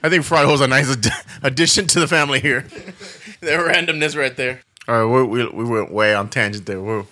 I think Fryho's a nice addition to the family here. The randomness right there. All right, we went way on tangent there. Whoa.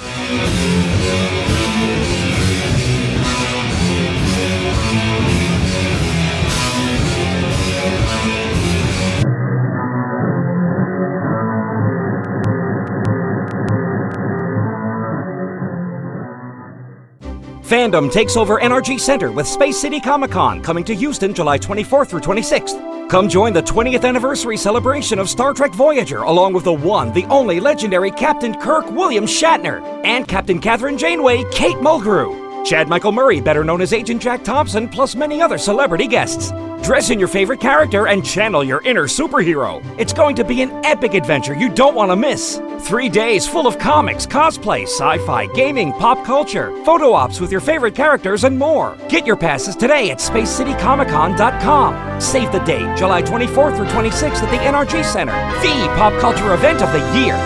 Fandom takes over NRG Center with Space City Comic-Con coming to Houston July 24th through 26th. Come join the 20th anniversary celebration of Star Trek Voyager along with the one, the only legendary Captain Kirk William Shatner and Captain Catherine Janeway Kate Mulgrew. Chad Michael Murray, better known as Agent Jack Thompson, plus many other celebrity guests. Dress in your favorite character and channel your inner superhero. It's going to be an epic adventure you don't want to miss. 3 days full of comics, cosplay, sci-fi, gaming, pop culture, photo ops with your favorite characters, and more. Get your passes today at SpaceCityComicCon.com. Save the date, July 24th through 26th at the NRG Center, the pop culture event of the year.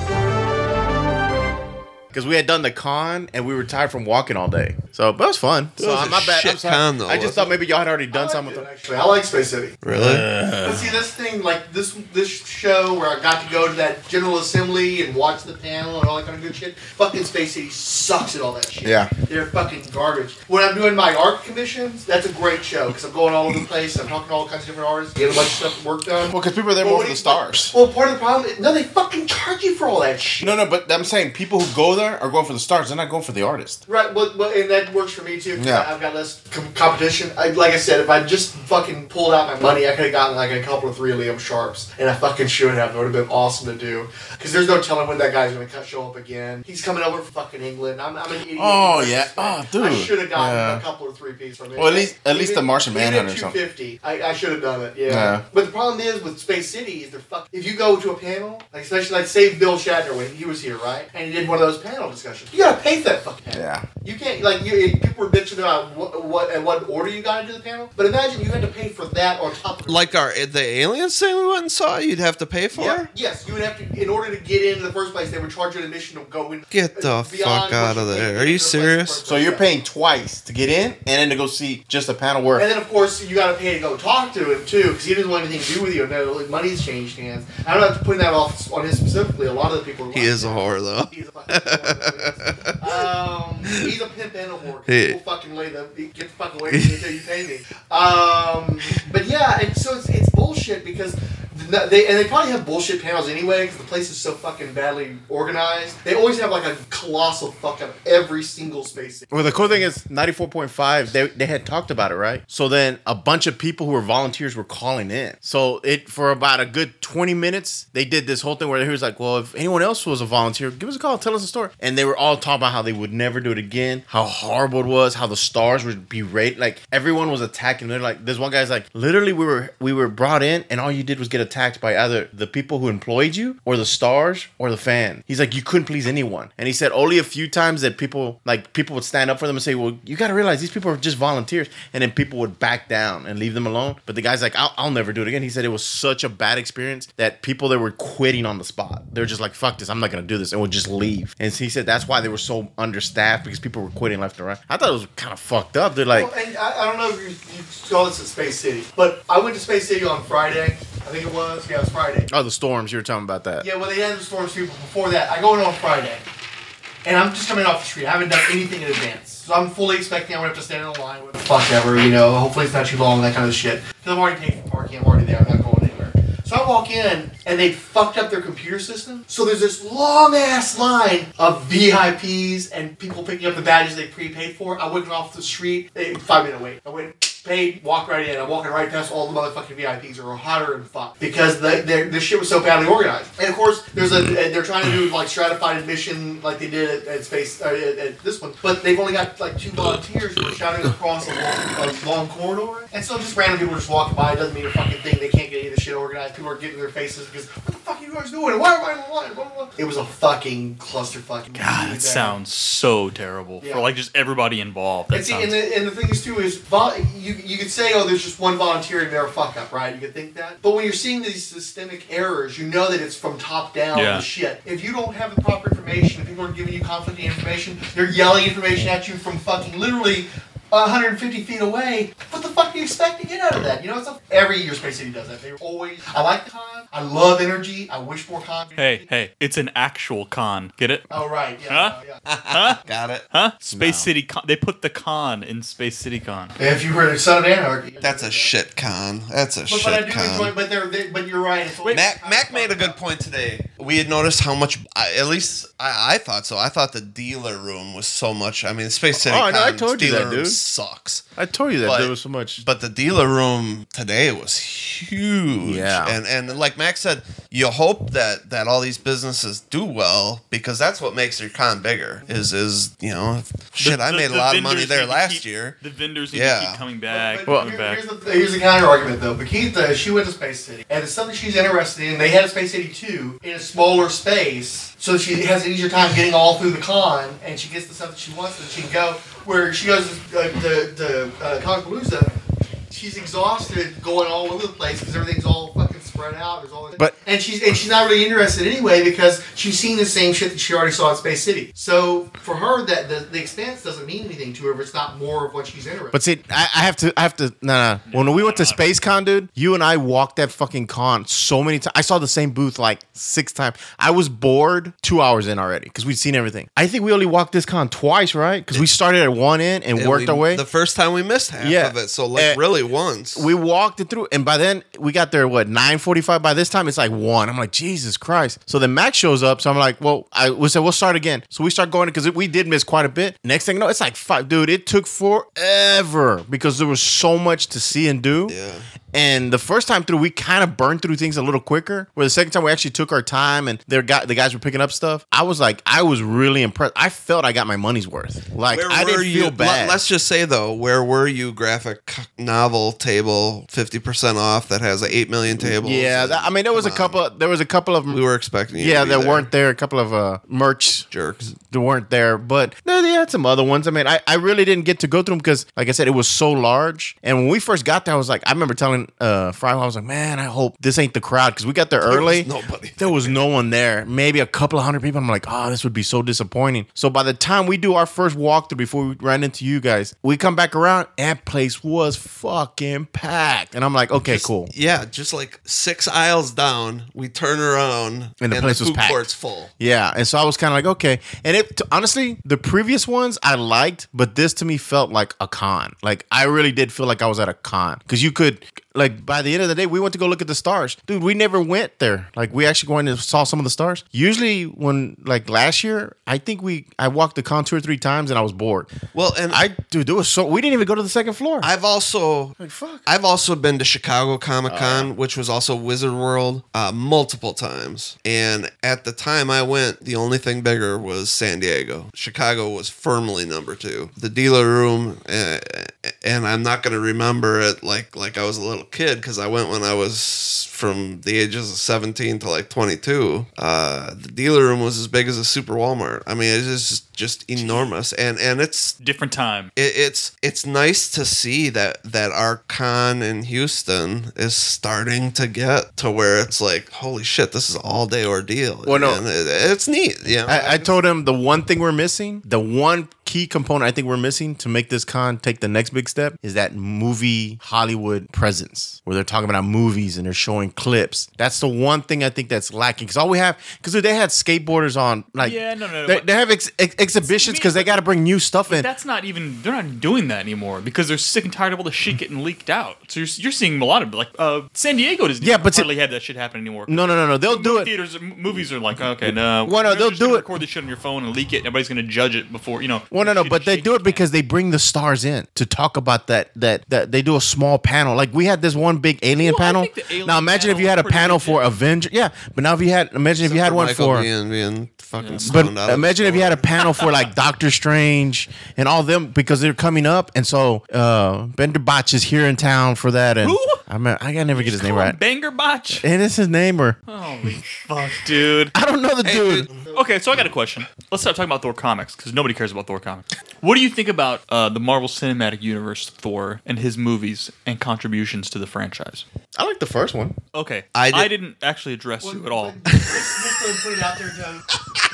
Because we had done the con and we were tired from walking all day. So, but it was fun. So, I'm not bad. I'm sorry. Con, though, I just thought maybe y'all had already done something with it. Actually, I like Space City. Really? But see, this thing, like this show where I got to go to that General Assembly and watch the panel and all that kind of good shit, fucking Space City sucks at all that shit. Yeah. They're fucking garbage. When I'm doing my art commissions, that's a great show because I'm going all over the place. I'm talking to all kinds of different artists, getting a bunch of stuff work done. Well, because people are there more for the stars. Well, part of the problem is, no, they fucking charge you for all that shit. No, but I'm saying people who go there are going for the stars. They're not going for the artist. Right, well, and that works for me too. Yeah. I've got less competition. Like I said, if I just fucking pulled out my money, I could have gotten like a couple of 3 Liam Sharps, and I fucking should have. It would have been awesome to do. Because there's no telling when that guy's going to show up again. He's coming over from fucking England. I'm an idiot. Oh, yeah. Oh, dude. I should have gotten a couple of 3 pieces from him. Well, at least the Martian Manhunter or something. 250. I should have done it. Yeah. But the problem is with Space City is if you go to a panel, like especially like say Bill Shatner when he was here, right, and he did one of those panel discussions, you got to pay for that fucking panel. Yeah. You can't people were bitching about what order you got to do the panel, but imagine you had to pay for that on top of it. Like the aliens thing we went and saw, you'd have to pay for? Yeah, yes, you would have to, in order to get in the first place, they would charge you an admission to go in. Get the fuck out of there. Are you serious? So you're paying twice to get in and then to go see just a panel work. And then, of course, you got to pay to go talk to him, too, because he doesn't want anything to do with you. No, like, money's changed hands. I don't have to put that off on him specifically. A lot of the people He is a whore, though. He's a fucking whore. He's a pimp and a whore. People fucking get the fuck away from me until you pay me. But yeah, and so it's bullshit because they probably have bullshit panels anyway because the place is so fucking badly organized. They always have like a colossal fuck up every single space. Well, the cool thing is 94.5, they had talked about it, right? So then a bunch of people who were volunteers were calling in. So for about a good 20 minutes, they did this whole thing where he was like, well, if anyone else was a volunteer, give us a call, tell us a story. And they were all talking about how they would never do it again, how horrible it was, how the stars would be rated. Like everyone was attacking. They're like, this one guy's like, literally we were brought in and all you did was get attacked by either the people who employed you or the stars or the fan. He's like, you couldn't please anyone. And he said only a few times that people would stand up for them and say, well, you got to realize these people are just volunteers. And then people would back down and leave them alone. But the guy's like, I'll never do it again. He said it was such a bad experience that people that were quitting on the spot. They're just like, fuck this, I'm not going to do this, and would just leave. And he said that's why they were so understaffed, because people were quitting left and right. I thought it was kind of fucked up. They're like, well, and I don't know if you saw this at Space City, but I went to Space City on Friday. I think it was. Yeah, it was Friday. Oh, the storms. You were talking about that. Yeah, well, they had the storms too, but before that, I go in on Friday. And I'm just coming off the street. I haven't done anything in advance. So I'm fully expecting I'm going to have to stand in the line with fuck ever, hopefully it's not too long, that kind of shit. Because I've already taken parking, I'm already there, I'm not going anywhere. So I walk in, and they fucked up their computer system. So there's this long-ass line of VIPs and people picking up the badges they prepaid for. I went off the street, 5-minute wait. I went, paid, walked right in. I'm walking right past all the motherfucking VIPs who are hotter than fuck. Because this shit was so badly organized. And of course, they're trying to do like stratified admission like they did at Space, at this one. But they've only got like 2 volunteers who are shouting across a long corridor. And so just random people are just walking by. It doesn't mean a fucking thing. They can't get any of the shit organized. People are getting their faces because, what the fuck are you guys doing? Why am I in the line? Blah, blah, blah. It was a fucking clusterfuck. God, that sounds so terrible for like just everybody involved. And the thing is too is you could say, oh, there's just one volunteer and they're a fuck up, right? You could think that. But when you're seeing these systemic errors, you know that it's from top down the shit. If you don't have the proper information, if people are giving you conflicting information, they're yelling information at you from fucking literally 150 feet away. What the fuck do you expect to get out of that? You know, every year Space City does that. They always. I like the con. I love energy. I wish more con. Hey, it's an actual con. Get it? Oh right, yeah. Huh? Yeah. Huh? Got it. Huh? Space City Con. They put the con in Space City Con. If you heard of Son of Anarchy, That's a shit con. That's a But shit I do con. enjoy. But you're right. It's always Mac made a good point today. We had noticed how much, at least I thought so. I thought the dealer room was so much. I mean, Space City Oh, I know, I Con's told you dealer that, room dude. sucks. I told you that But- there was so much. But the dealer room today was huge. Yeah. And like Max said, you hope that all these businesses do well because that's what makes your con bigger. Is you know, shit. I made a lot of money vendors there need to last keep- year. The vendors need to Yeah. keep coming back. But coming back. here's the counter argument though. Bakitha, she went to Space City, and it's something she's interested in. They had a Space City 2 in a smaller space, so she has an easier time getting all through the con, and she gets the stuff that she wants, and she can go where she goes to Conpalooza. She's exhausted going all over the place because everything's all fucking spread out. There's all this, But- and she's not really interested anyway because she's seen the same shit that she already saw at Space City. So for her, that the expanse doesn't mean anything to her if it's not more of what she's interested in. But see, I have to. No. When we went to Space Con, dude, you and I walked that fucking con so many times. I saw the same booth like 6 times. I was bored 2 hours in already because we'd seen everything. I think we only walked this con twice, right? Because we started at one end and worked our way. The first time we missed half Yeah. of it, so like really once. We walked it through, and by then we got there. What 9:45? By this time, it's like 1. I'm like, Jesus Christ! So then Max shows up. So I'm like, well, we said we'll start again. So we start going because we did miss quite a bit. Next thing you know, it's like 5. Dude, it took forever because there was so much to see and do. Yeah. And the first time through, we kind of burned through things a little quicker. Where the second time we actually took our time and the guys were picking up stuff. I was really impressed. I felt I got my money's worth. Like Where I were didn't feel bad. Let's just say though, where were you? Graphic novel table, 50% off that has 8 million tables. Yeah, I mean there was a couple. There was a couple of We were expecting you. yeah, to be there there. weren't there. A couple of merch jerks. that weren't there, but no, they had some other ones. I mean, I really didn't get to go through them because, like I said, it was so large. And when we first got there, I was like, I remember telling Fry, I was like, man, I hope this ain't the crowd because we got there early. nobody There was no one there. Maybe a couple of hundred people. I'm like, oh, this would be so disappointing. So by the time we do our first walkthrough before we ran into you guys, we come back around. That place was fucking packed, and I'm like, okay, cool. Yeah, just like 6 aisles down, we turn around And the place was food packed. court's full. Yeah, and so I was kind of like, okay. And honestly, the previous ones I liked, but this to me felt like a con. Like I really did feel like I was at a con because you could. Like by the end of the day, we went to go look at the stars. Dude, we never went there. Like we actually went and saw some of the stars. Usually when like last year, I think I walked the con 2 or 3 times and I was bored. Well, and Dude, there was we didn't even go to the second floor. I've also fuck. I've also been to Chicago Comic Con, which was also Wizard World, multiple times. And at the time I went, the only thing bigger was San Diego. Chicago was firmly number 2. The dealer room, and I'm not going to remember it like I was a little kid because I went when I was from the ages of 17 to like 22. The dealer room was as big as a Super Walmart. I mean, it is just enormous, and it's Different time. it's nice to see that our con in Houston is starting to get to where it's like, holy shit, this is an all day ordeal. Well, no. And it's neat. Yeah, I told him the one thing we're missing, the one key component I think we're missing to make this con take the next big step is that movie Hollywood presence where they're talking about movies and they're showing clips. That's the one thing I think that's lacking because all we have, because they had skateboarders on, like, Yeah, no. They have exhibitions because they got to bring new stuff in. That's not even. They're not doing that anymore because they're sick and tired of all the shit getting leaked out. So you're seeing a lot of like San Diego doesn't. Yeah, but hardly have that shit happen anymore. No. They'll do it. Theaters, movies are like, okay, no. Well, no, you're they'll just do gonna it. Record this shit on your phone and leak it. And everybody's gonna judge it before Well, no, but they do it because they bring the stars in to talk about that they do a small panel. Like we had this one big alien Well, I panel. think the alien Now imagine if you had a panel panel was pretty for Avenger. Yeah, but now if you had one Michael for. being fucking But stoned out of imagine if you had a his panel for like Doctor Strange and all them because they're coming up, and so Bender Botch is here in town for that. And Who? I can never get his name right. Banger Botch. And it's his name or Holy fuck, dude. I don't know the dude. Okay, so I got a question. Let's start talking about Thor comics because nobody cares about Thor comics. What do you think about the Marvel Cinematic Universe Thor and his movies and contributions to the franchise? I like the first one. Okay, I I didn't actually address you at all. Just to put it out there, Joe.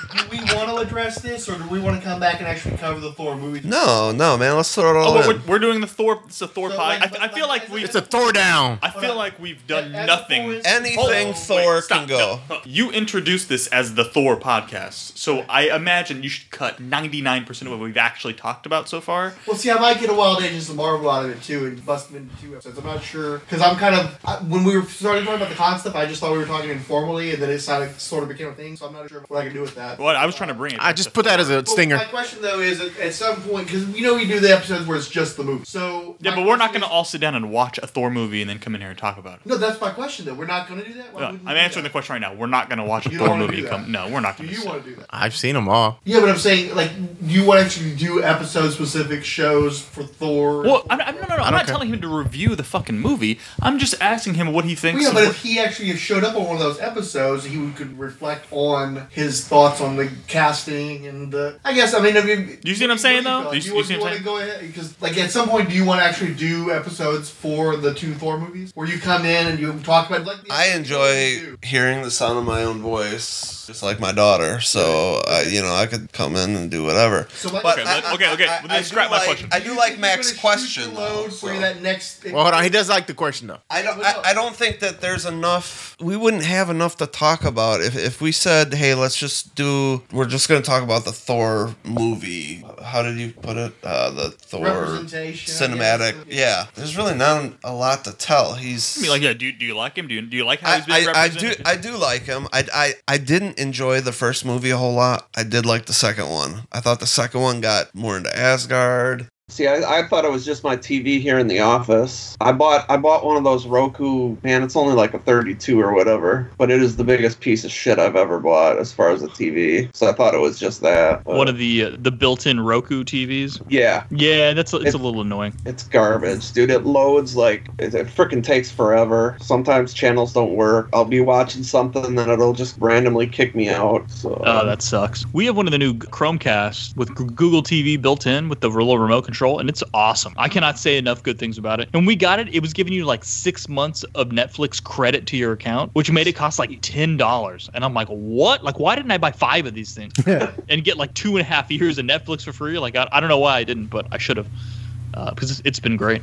do we want to address this, or do we want to come back and actually cover the Thor movie? No, man. Let's throw it all in. We're doing the Thor. It's a Thor So, pod. like, I feel like we. It's a Thor down. I feel like we've done As a nothing. Thor is- Anything Wait, Thor stop, can go. no. You introduced this as the Thor podcast, so I imagine you should cut 99% of what we've actually talked about so far. Well, see, I might get a Wild Agents of Marvel out of it too, and bust them into 2 episodes. I'm not sure because I'm kind of when we were started talking about the con stuff, I just thought we were talking informally, and then it sort of became a thing. So I'm not sure what I can do with that. Well, I was trying to bring it. I just put that as a Well, stinger. my question though is, at some point, because we do the episodes where it's just the movie. So Yeah, my but we're not question going to all sit down and watch a Thor movie and then come in here and talk about it. No, that's my question though. We're not going to do that. Why No, wouldn't I'm we do answering the that? question right now. We're not going to watch a You don't Thor wanna movie. do that. No, we're not Do going to. you want to do that? I've seen them all. Yeah, but I'm saying, like, do you want to actually do episode-specific shows for Thor? Well, I'm not care. telling him to review the fucking movie. I'm just asking him what he thinks. Yeah, of but what- if he actually showed up on one of those episodes, he could reflect on his thoughts on the casting and the. I guess, I mean, You see what I'm saying, though? Do You you see want what I'm to saying? go ahead? Because, like, at some point, do you want to actually do episodes for the 2 Thor movies, where you come in and you talk about like? I enjoy hearing the sound of my own voice, just like my daughter. So, I could come in and do whatever. So what- But Okay. Well, then scrap my question. I do like Mac's You're gonna shoot question. the load though, for so. that next. Well, hold on. He does like the question though. I don't think that there's enough. We wouldn't have enough to talk about if we said, "Hey, we're just going to talk about the Thor movie." How did you put it? The Thor Representation, I cinematic. guess. Yeah, there's really not a lot to tell. He's. I mean, like, yeah. Do you like him? Do you like how he's being I represented? do like him. I didn't enjoy the first movie a whole lot. I did like the second one. I thought the second one got more into Asgard. See, I thought it was just my TV here in the office. I bought one of those Roku. Man, it's only like a 32 or whatever, but it is the biggest piece of shit I've ever bought as far as a TV. So I thought it was just that. but- One of the built-in Roku TVs. Yeah, Yeah, it's a little annoying. it's garbage, dude. It loads like it freaking takes forever. Sometimes channels don't work. I'll be watching something, then it'll just randomly kick me out. So Oh, that sucks. We have one of the new Chromecast with Google TV built in with the little remote control, and it's awesome. I cannot say enough good things about it. And we got it. It was giving you like 6 months of Netflix credit to your account, which made it cost like $10. And I'm like, what? Like, why didn't I buy 5 of these things and get like 2.5 years of Netflix for free? Like, I don't know why I didn't, but I should have, because it's been great.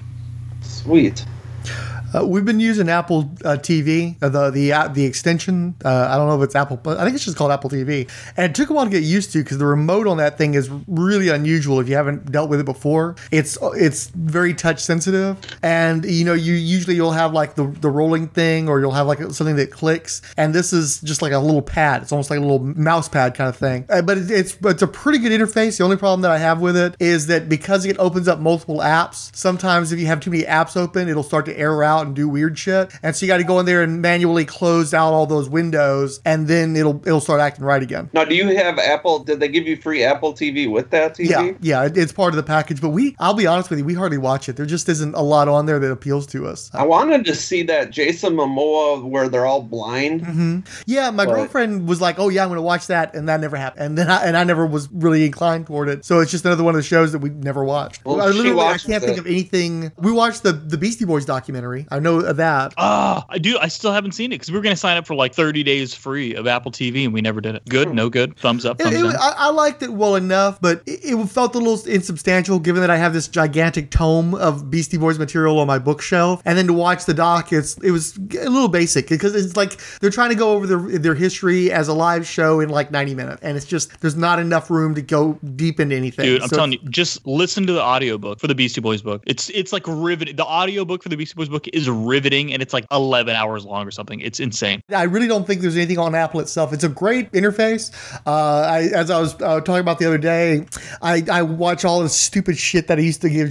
sweet. We've been using Apple TV, the extension. I don't know if it's Apple, but I think it's just called Apple TV. And it took a while to get used to because the remote on that thing is really unusual if you haven't dealt with it before. It's very touch sensitive, and you'll have like the rolling thing, or you'll have like something that clicks. And this is just like a little pad. It's almost like a little mouse pad kind of thing. But it's a pretty good interface. The only problem that I have with it is that because it opens up multiple apps, sometimes if you have too many apps open, it'll start to error out and do weird shit. And so you got to go in there and manually close out all those windows, and then it'll start acting right again. Now, do you have Apple? Did they give you free Apple TV with that TV? Yeah, it's part of the package. But I'll be honest with you, we hardly watch it. There just isn't a lot on there that appeals to us. I wanted to see that Jason Momoa where they're all blind. Yeah, my But- girlfriend was like, "Oh yeah, I'm going to watch that," and that never happened. And then I never was really inclined toward it. So it's just another one of the shows that we never watched. Well, I she watches can't think it. of anything. We watched the Beastie Boys documentary. I know of that. I still haven't seen it because we were going to sign up for like 30 days free of Apple TV and we never did it. Good, no good, thumbs up, thumbs down. I liked it well enough, but it felt a little insubstantial given that I have this gigantic tome of Beastie Boys material on my bookshelf. And then to watch the doc, it was a little basic because it's like they're trying to go over their history as a live show in like 90 minutes. And it's just, there's not enough room to go deep into anything. Dude, I'm So telling you, just listen to the audiobook for the Beastie Boys book. It's like riveting. The audiobook for the Beastie Boys book is riveting, and it's like 11 hours long or something. It's insane. I really don't think there's anything on Apple itself. It's a great interface. As I was talking about the other day, I watch all this stupid shit that I used to give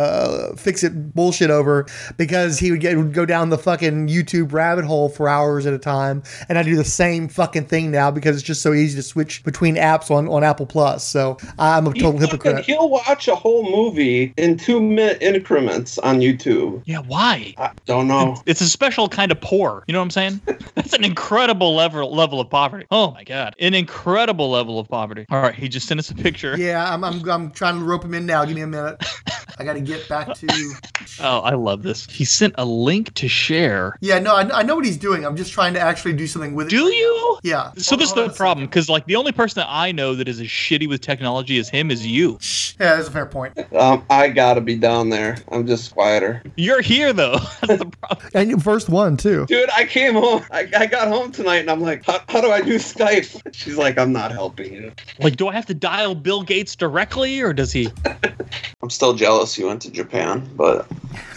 Fix-It bullshit over because he would go down the fucking YouTube rabbit hole for hours at a time, and I do the same fucking thing now because it's just so easy to switch between apps on Apple Plus. So I'm a total hypocrite. He'll watch a whole movie in 2-minute increments on YouTube. Yeah, why? I don't know. It's a special kind of poor. You know what I'm saying? That's an incredible level of poverty. Oh my god, an incredible level of poverty. All right, he just sent us a picture. Yeah, I'm trying to rope him in now. Give me a minute. I got to get back to. Oh, I love this. He sent a link to share. Yeah, no, I know what he's doing. I'm just trying to actually do something with it. Do you? Yeah. So this is Hold on the a problem, because like the only person that I know that is as shitty with technology as him is you. second. Yeah, that's a fair point. I gotta be down there. I'm just quieter. You're here though. That's the problem. And you first one too. Dude, I came home. I got home tonight and I'm like, how do I do Skype? She's like, I'm not helping you. Like, do I have to dial Bill Gates directly, or does he? I'm still jealous you went to Japan, but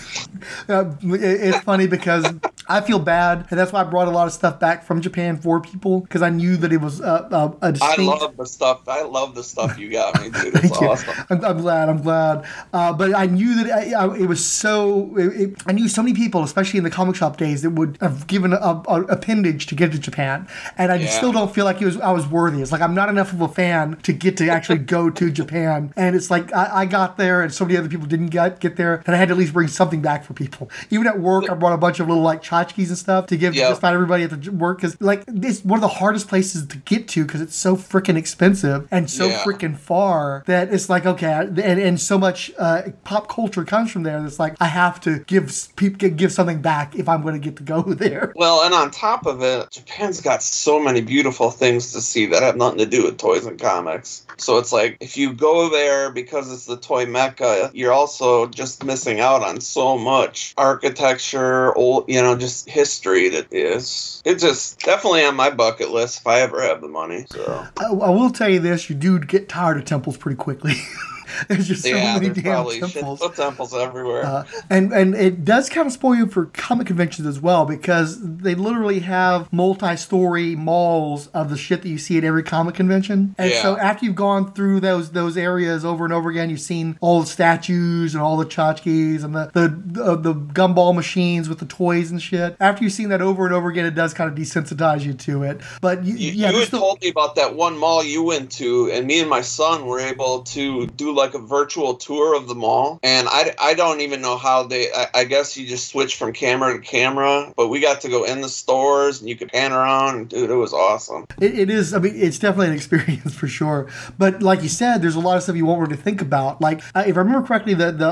It's funny because I feel bad, and that's why I brought a lot of stuff back from Japan for people because I knew that it was a distinct. I love the stuff you got me, dude. It's Thank you. awesome. I'm glad. But I knew that it was so. I knew so many people, especially in the comic shop days, that would have given a appendage to get to Japan, and I still don't feel like I was worthy. It's like I'm not enough of a fan to get to actually go to Japan, and it's like I got there, and so many other people didn't get there, and I had to at least bring something back for people. Even at work, I brought a bunch of little like tchotchkes and stuff to give to just about everybody at the work because like it's one of the hardest places to get to because it's so freaking expensive and so freaking far that it's like okay, and so much pop culture comes from there. That's like I have to give something back if I'm going to get to go there. Well, and on top of it, Japan's got so many beautiful things to see that have nothing to do with toys and comics. So it's like if you go there because it's the toy mecca, you're also just missing out on so much architecture, old, just history that is. It's just definitely on my bucket list if I ever have the money. So I will tell you this: you do get tired of temples pretty quickly. There's just so many damn temples. Temples everywhere. And it does kind of spoil you for comic conventions as well because they literally have multi-story malls of the shit that you see at every comic convention. And so after you've gone through those areas over and over again, you've seen all the statues and all the tchotchkes and the gumball machines with the toys and shit. After you've seen that over and over again, it does kind of desensitize you to it. But you had told me about that one mall you went to, and me and my son were able to do like a virtual tour of the mall, and I don't even know how I guess you just switch from camera to camera, but we got to go in the stores and you could pan around, and dude, it was awesome. It is. I mean, it's definitely an experience for sure. But like you said, there's a lot of stuff you won't really think about. Like if I remember correctly,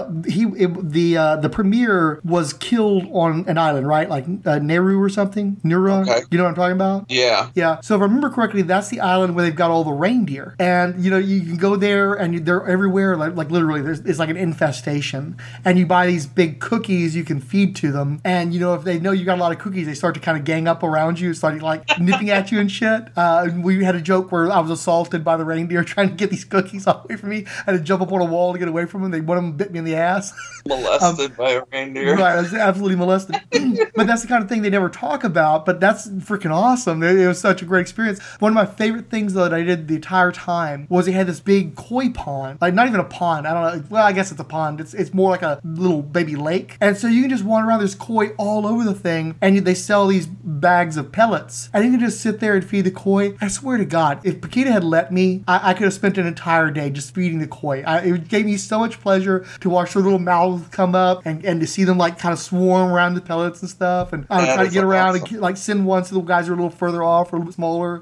the premier was killed on an island, right? Like Nauru or something. Nura. Okay. You know what I'm talking about? Yeah. Yeah. So if I remember correctly, that's the island where they've got all the reindeer, and you can go there and they're everywhere. Like literally, it's like an infestation, and you buy these big cookies you can feed to them, and if they know you got a lot of cookies, they start to kind of gang up around you, starting like nipping at you and shit. We had a joke where I was assaulted by the reindeer trying to get these cookies away from me. I had to jump up on a wall to get away from them. One of them bit me in the ass. Molested by a reindeer. Right, I was absolutely molested. But that's the kind of thing they never talk about. But that's freaking awesome. It was such a great experience. One of my favorite things that I did the entire time was they had this big koi pond, like not even a pond. I don't know. Well, I guess it's a pond. It's more like a little baby lake. And so you can just wander around. There's koi all over the thing. And they sell these bags of pellets. And you can just sit there and feed the koi. I swear to God, if Paquita had let me, I could have spent an entire day just feeding the koi. It gave me so much pleasure to watch their little mouths come up and to see them like kind of swarm around the pellets and stuff. And I would try to get around and like send one so the guys are a little further off or a little bit smaller.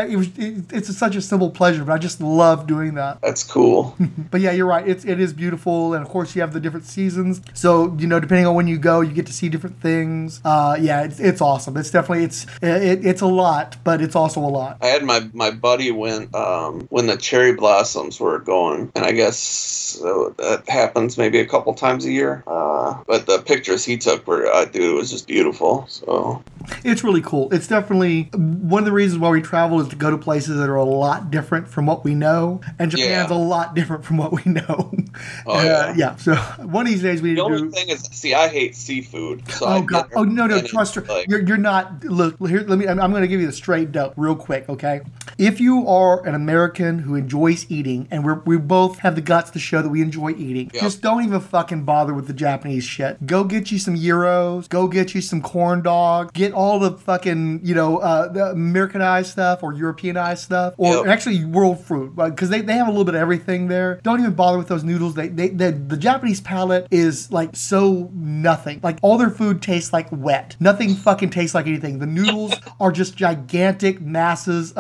It's such a simple pleasure, but I just love doing that. That's cool. But yeah, you're right. It is beautiful, and of course you have the different seasons. So depending on when you go, you get to see different things. It's awesome. It's definitely it's a lot, but it's also a lot. I had my buddy went when the cherry blossoms were going, and I guess that happens maybe a couple times a year. But the pictures he took were, dude, it was just beautiful. So it's really cool. It's definitely one of the reasons why we travel is to go to places that are a lot different from what we know, and Japan's a lot different from what we know. Yeah. So one of these days we need to do. The only thing is, see, I hate seafood. So oh God! Oh no! Trust me. You're not. Look here. Let me. I'm going to give you the straight dope real quick. Okay. If you are an American who enjoys eating, and we both have the guts to show that we enjoy eating, just don't even fucking bother with the Japanese shit. Go get you some gyros. Go get you some corn dog. Get all the fucking the Americanized stuff or Europeanized stuff, or actually world food, because they have a little bit of everything there. Don't even bother with those noodles. The Japanese palate is like so nothing. Like all their food tastes like wet. Nothing fucking tastes like anything. The noodles are just gigantic masses of like, how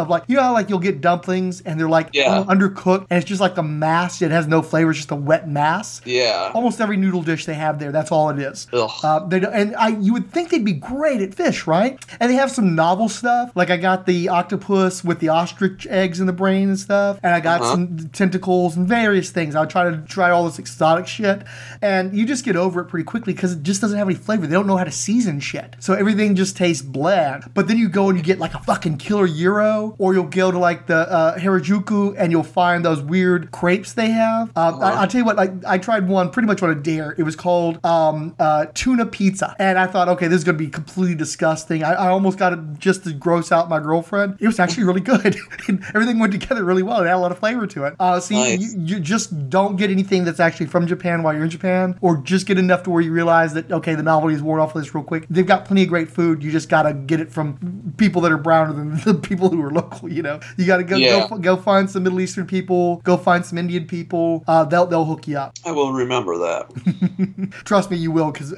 how like you'll get dumplings and they're like Yeah. undercooked and it's just like a mass. It has no flavor. It's just a wet mass. Yeah. Almost every noodle dish they have there, that's all it is. Ugh. You would think they'd be great at fish, right? And they have some novel stuff. Like I got the octopus with the ostrich eggs in the brain and stuff, and I got some tentacles and various things. I would try to try all this exotic shit, and you just get over it pretty quickly because it just doesn't have any flavor. They don't know how to season shit, so everything just tastes bland. But then you go and you get like a fucking killer gyro, or you'll go to like the Harajuku and you'll find those weird crepes they have. I'll tell you what, I tried one pretty much on a dare. It was called tuna pizza, and I thought, okay, this is going to be completely disgusting. I almost got it just to gross out my girlfriend. It was actually really good. And everything went together really well. It had a lot of flavor to it. So Nice. you just don't get anything that's actually from Japan while you're in Japan, or just get enough to where you realize that, okay, the novelty is worn off of this real quick. They've got plenty of great food. You just got to get it from people that are browner than the people who are local, you know? You got to go find some Middle Eastern people, go find some Indian people. They'll hook you up. I will remember that. Trust me, you will, because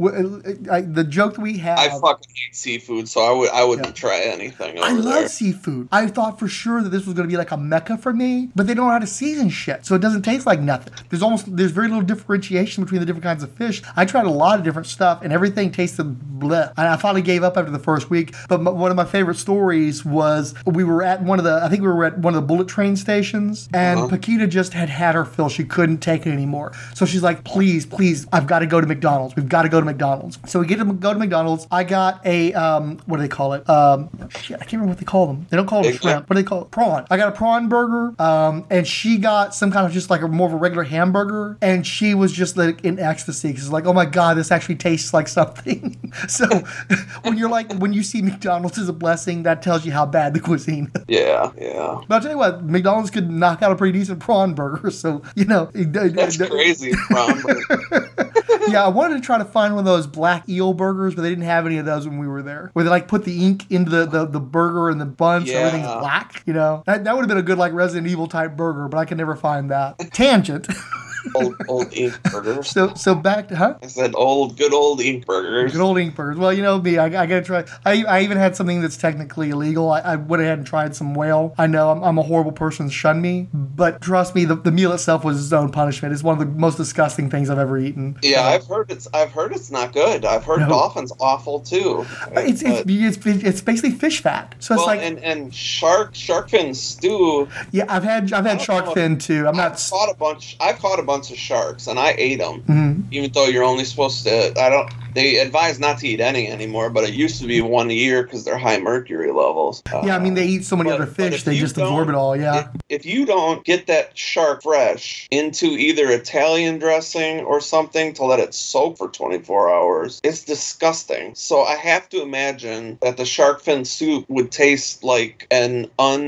the joke that we have. I fucking hate seafood, so I wouldn't try anything over I love there. seafood. I thought for sure that this was going to be like a mecca for me, but they don't know how to season shit, so it doesn't taste like nothing. There's very little differentiation between the different kinds of fish. I tried a lot of different stuff, and everything tasted bleh. And I finally gave up after the first week. But one of my favorite stories was we were at one of the bullet train stations, and Paquita just had her fill. She couldn't take it anymore, so she's like, please, I've got to go to McDonald's. We've got to go to McDonald's. So we go to McDonald's. I got a what do they call it? Shit, I can't remember what they call them. They don't call them shrimp. What do they call it? Prawn. I got a prawn burger, and she got some kind of just like more of a regular hamburger, and she was just like in ecstasy because like, oh my god, this actually tastes like something. So when you see McDonald's as a blessing, that tells you how bad the cuisine is. Yeah. But I'll tell you what, McDonald's could knock out a pretty decent prawn burger. So That's crazy. Prawn burger. Yeah, I wanted to try to find one of those black eel burgers, but they didn't have any of those when we were there. Where they like put the ink into the burger and the bun so everything's black. You know, that would have been a good like Resident Evil type burger, but I could never find that. Tangent. Old ink burgers. So back to I said good old ink burgers. Good old ink burgers. Well, you know me, I gotta try. I even had something that's technically illegal. I went ahead and tried some whale. I know I'm a horrible person. Shun me, but trust me, the meal itself was its own punishment. It's one of the most disgusting things I've ever eaten. Yeah, I've heard it's not good. I've heard dolphin's awful too. It's basically fish fat. So it's like and shark fin stew. Yeah, I've had shark fin too. I've caught a bunch of sharks and I ate them, even though you're only supposed to. They advise not to eat any anymore, but it used to be one a year because they're high mercury levels. Yeah, I mean they eat so many other fish, they just absorb it all. Yeah. If you don't get that shark fresh into either Italian dressing or something to let it soak for 24 hours, it's disgusting. So I have to imagine that the shark fin soup would taste like an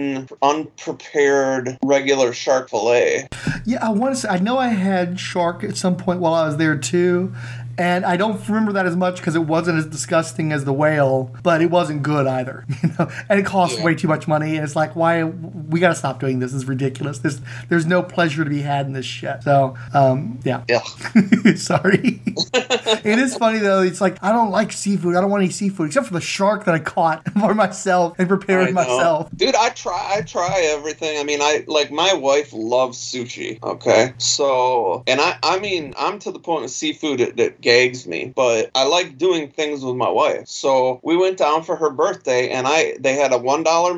unprepared regular shark fillet. Yeah, I know I had shark at some point while I was there too. And I don't remember that as much because it wasn't as disgusting as the whale, but it wasn't good either, you know. And it costs way too much money, and it's like, why we got to stop doing this? It's ridiculous. There's no pleasure to be had in this shit. So, yeah. Sorry. It is funny though. It's like I don't like seafood. I don't want any seafood except for the shark that I caught for myself and prepared myself. Dude, I try everything. I mean, my wife loves sushi. Okay, so I mean I'm to the point with seafood that gags me, but I like doing things with my wife. So we went down for her birthday, and they had a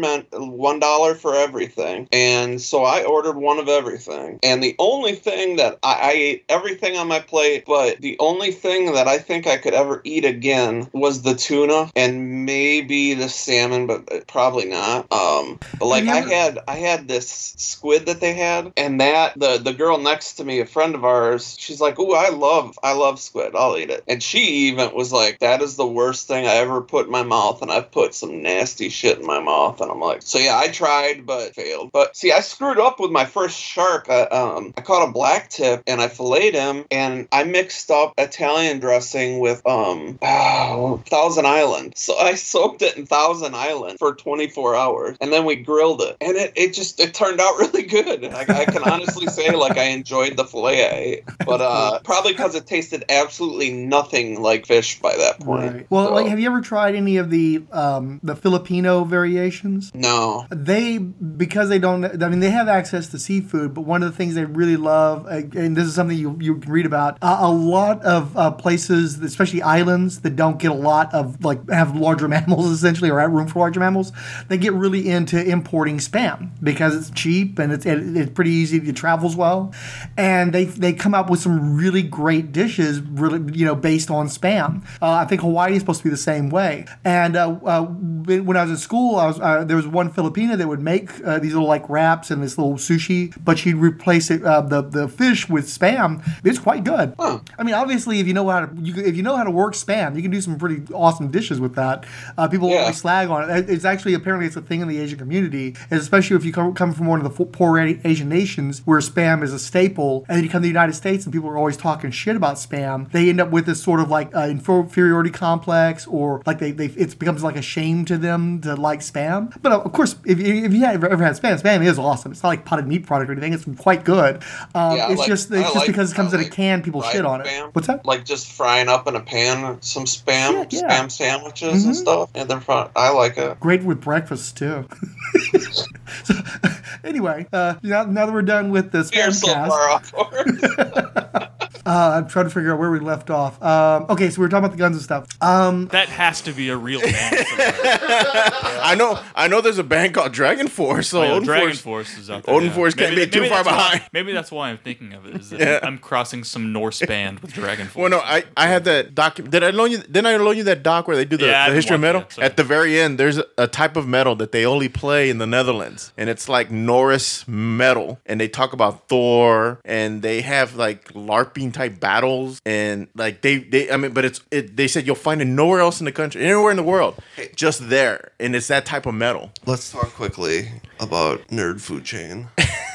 $1 for everything, and so I ordered one of everything. And the only thing that I ate everything on my plate, but the only thing that I think I could ever eat again was the tuna and maybe the salmon, but probably not. But like I had this squid that they had, and that the girl next to me, a friend of ours, she's like, "Ooh, I love squid. I'll eat it." And she even was like, "That is the worst thing I ever put in my mouth," and I've put some nasty shit in my mouth. And I'm like, so yeah, I tried but failed. But see, I screwed up with my first shark. I caught a black tip and I filleted him, and I mixed up Italian dressing with Thousand Island. So I soaked it in Thousand Island for 24 hours, and then we grilled it, and it turned out really good. I can honestly say like I enjoyed the fillet I ate, but probably because it tasted absolutely absolutely nothing like fish by that point. Right. Well, So, like, have you ever tried any of the Filipino variations? no. Because they don't, I mean, they have access to seafood, but one of the things they really love, and this is something you can read about, a lot of places, especially islands that don't get a lot of, like, have larger mammals essentially, or have room for larger mammals, they get really into importing Spam because it's cheap and it's pretty easy, it travels well, and they come up with some really great dishes, really, based on Spam. I think Hawaii is supposed to be the same way. And when I was in school, there was one Filipina that would make these little like wraps and this little sushi, but she'd replace it the fish with Spam. It's quite good. Huh. I mean, obviously, if you know how to work Spam, you can do some pretty awesome dishes with that. People Yeah. always slag on it. It's actually apparently it's a thing in the Asian community, and especially if you come from one of the poor Asian nations where Spam is a staple, and then you come to the United States and people are always talking shit about Spam. They end up with this sort of like inferiority complex, or like it becomes like a shame to them to like Spam. But of course, if you have ever had Spam is awesome. It's not like potted meat product or anything. It's quite good. It's just because it comes in a can, people shit on it. Spam. What's that? Like just frying up in a pan some spam, Shit, yeah. spam sandwiches and stuff. And they're fun. I like it. Great with breakfast too. So, anyway, now that we're done with the You're so Spamcast, far off course. I'm trying to figure out where we left off. Okay, so we were talking about the guns and stuff. That has to be a real band somewhere. I know there's a band called Dragon Force. So Odin Dragon Force, Force is out there. Odin Force can't be too far that's why- behind. Maybe that's why I'm thinking of it. Is that I'm crossing some Norse band with Dragon Force. Well, no, I had that doc. Didn't I loan you that doc where they do the I history of didn't metal? watch it, sorry. At the very end, there's a type of metal that they only play in the Netherlands, and it's like Norse metal, and they talk about Thor, and they have like LARPing type battles, and like they said you'll find it nowhere else in the country, anywhere in the world, just there, and it's that type of metal. Let's talk quickly about Nerd Food Chain.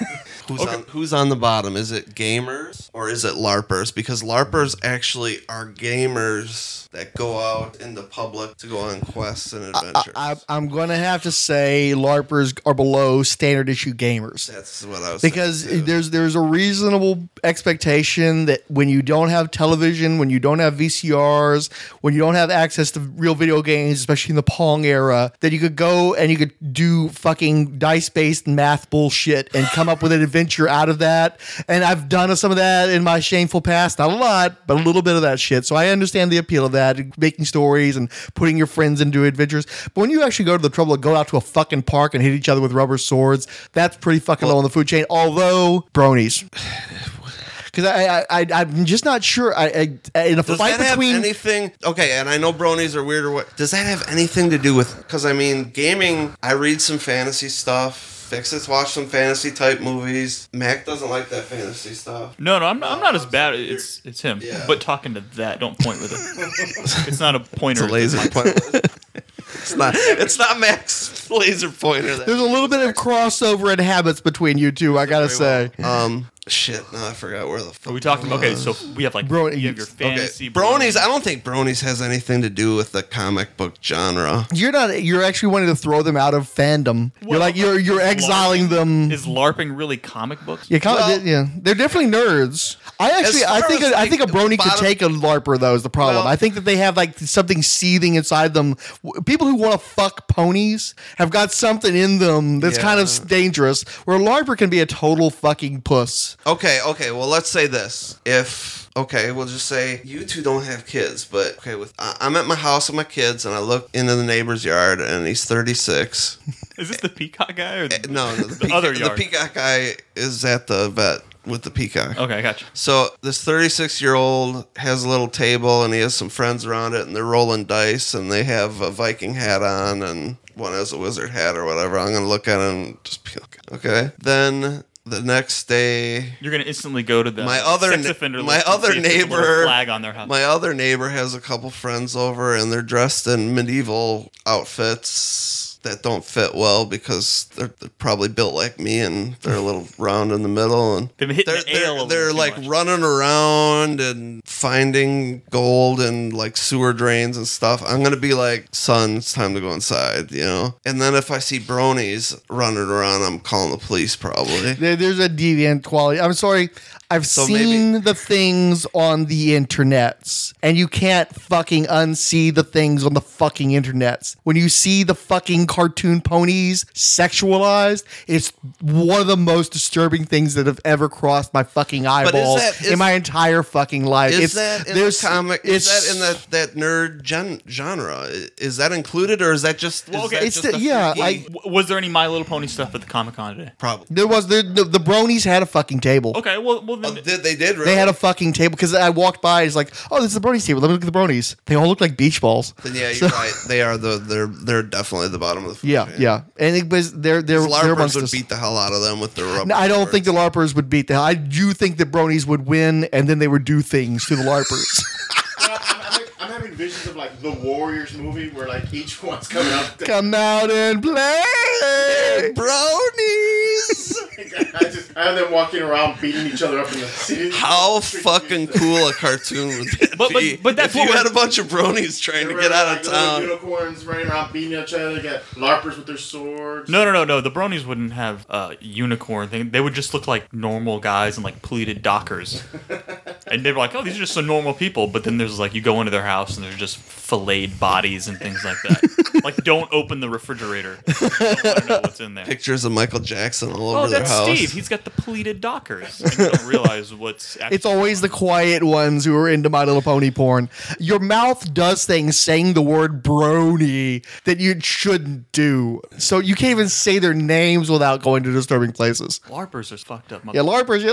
Who's on the bottom? Is it gamers or is it LARPers? Because LARPers actually are gamers that go out in the public to go on quests and adventures. I'm going to have to say LARPers are below standard issue gamers. That's what I was Because thinking, too. there's a reasonable expectation that when you don't have television, when you don't have VCRs, when you don't have access to real video games, especially in the Pong era, that you could go and you could do fucking dice-based math bullshit and come up with an adventure out of that. And I've done some of that in my shameful past. Not a lot, but a little bit of that shit. So I understand the appeal of that, making stories and putting your friends into adventures. But when you actually go to the trouble to go out to a fucking park and hit each other with rubber swords, that's pretty fucking low on the food chain. Although, bronies. Because I'm just not sure. In a Does fight that between have anything? Okay, and I know bronies are weird or what. Does that have anything to do with? Because I mean, gaming. I read some fantasy stuff. Fixits watch some fantasy type movies. Mac doesn't like that fantasy stuff. No, I'm not as bad. It's him. Yeah. But talking to that, don't point with it. It's not a pointer. It's a laser pointer. It's not Mac's laser pointer. there's a little bit of crossover in habits between you two, I gotta say. Shit. No, I forgot where the fuck. Are we talking? Okay, so we have like Bro- you have your fantasy Bronies. I don't think bronies has anything to do with the comic book genre. You're actually wanting to throw them out of fandom. You're exiling them. Is LARPing really comic books? Yeah, they're definitely nerds. I think a brony could take a LARPer though. Is the problem? Well- I think that they have like something seething inside them. People who want to fuck ponies have got something in them that's kind of dangerous. Where a LARPer can be a total fucking puss. Okay. Well, let's say this. We'll just say you two don't have kids, but I'm at my house with my kids, and I look into the neighbor's yard, and he's 36. Is this the peacock guy or No, the other yard? The peacock guy is at the vet with the peacock. Okay, I gotcha. So this 36-year-old has a little table, and he has some friends around it, and they're rolling dice, and they have a Viking hat on, and one has a wizard hat or whatever. I'm gonna look at him and just be like, okay. Then the next day, You're gonna instantly go to the my other sex offender my list and other see if there's a little neighbor flag on their house. My other neighbor has a couple friends over, and they're dressed in medieval outfits that don't fit well because they're probably built like me, and they're a little round in the middle, and They've been hitting the ale a little they're too like much. running around and finding gold and like sewer drains and stuff. I'm gonna be like, son, it's time to go inside, you know. And then if I see bronies running around, I'm calling the police probably. There's a deviant quality. I'm sorry. I've seen the things on the internets, and you can't fucking unsee the things on the fucking internets. When you see the fucking cartoon ponies sexualized, it's one of the most disturbing things that have ever crossed my fucking eyeballs in my entire fucking life. Is that in the comic? Is that in that nerd genre? Is that included, or is that just? Well, okay, is that just was there any My Little Pony stuff at the Comic-Con today? Probably. There was the bronies had a fucking table. Okay, well then, they did. Really? They had a fucking table because I walked by. It's like, oh, this is the bronies table. Let me look at the bronies. They all look like beach balls. Then yeah, you're right. They are they're definitely the bottom of the food chain. Yeah. And it was they're LARPers would beat the hell out of them with their rubber. No, I don't swords. think the LARPers would beat the hell. I do think the bronies would win, and then they would do things to the LARPers. I'm having visions of like the Warriors movie where like each one's coming up. Come out and play, bronies. I have them walking around beating each other up in the city. How fucking cool a cartoon would that be? But that's if you had a bunch of bronies trying to get out of town. Unicorns running around beating each other. They got LARPers with their swords. No. The bronies wouldn't have a unicorn thing. They would just look like normal guys in like pleated dockers. And they were like, oh, these are just some normal people. But then there's like, you go into their house and there's just filleted bodies and things like that. Like, don't open the refrigerator. I don't know what's in there. Pictures of Michael Jackson all over Oh, their that's house. Steve. He's got the pleated dockers. And you don't realize what's actually It's always the quiet ones who are into My Little Pony porn. Your mouth does things saying the word brony that you shouldn't do. So you can't even say their names without going to disturbing places. LARPers are fucked up. Yeah, LARPers,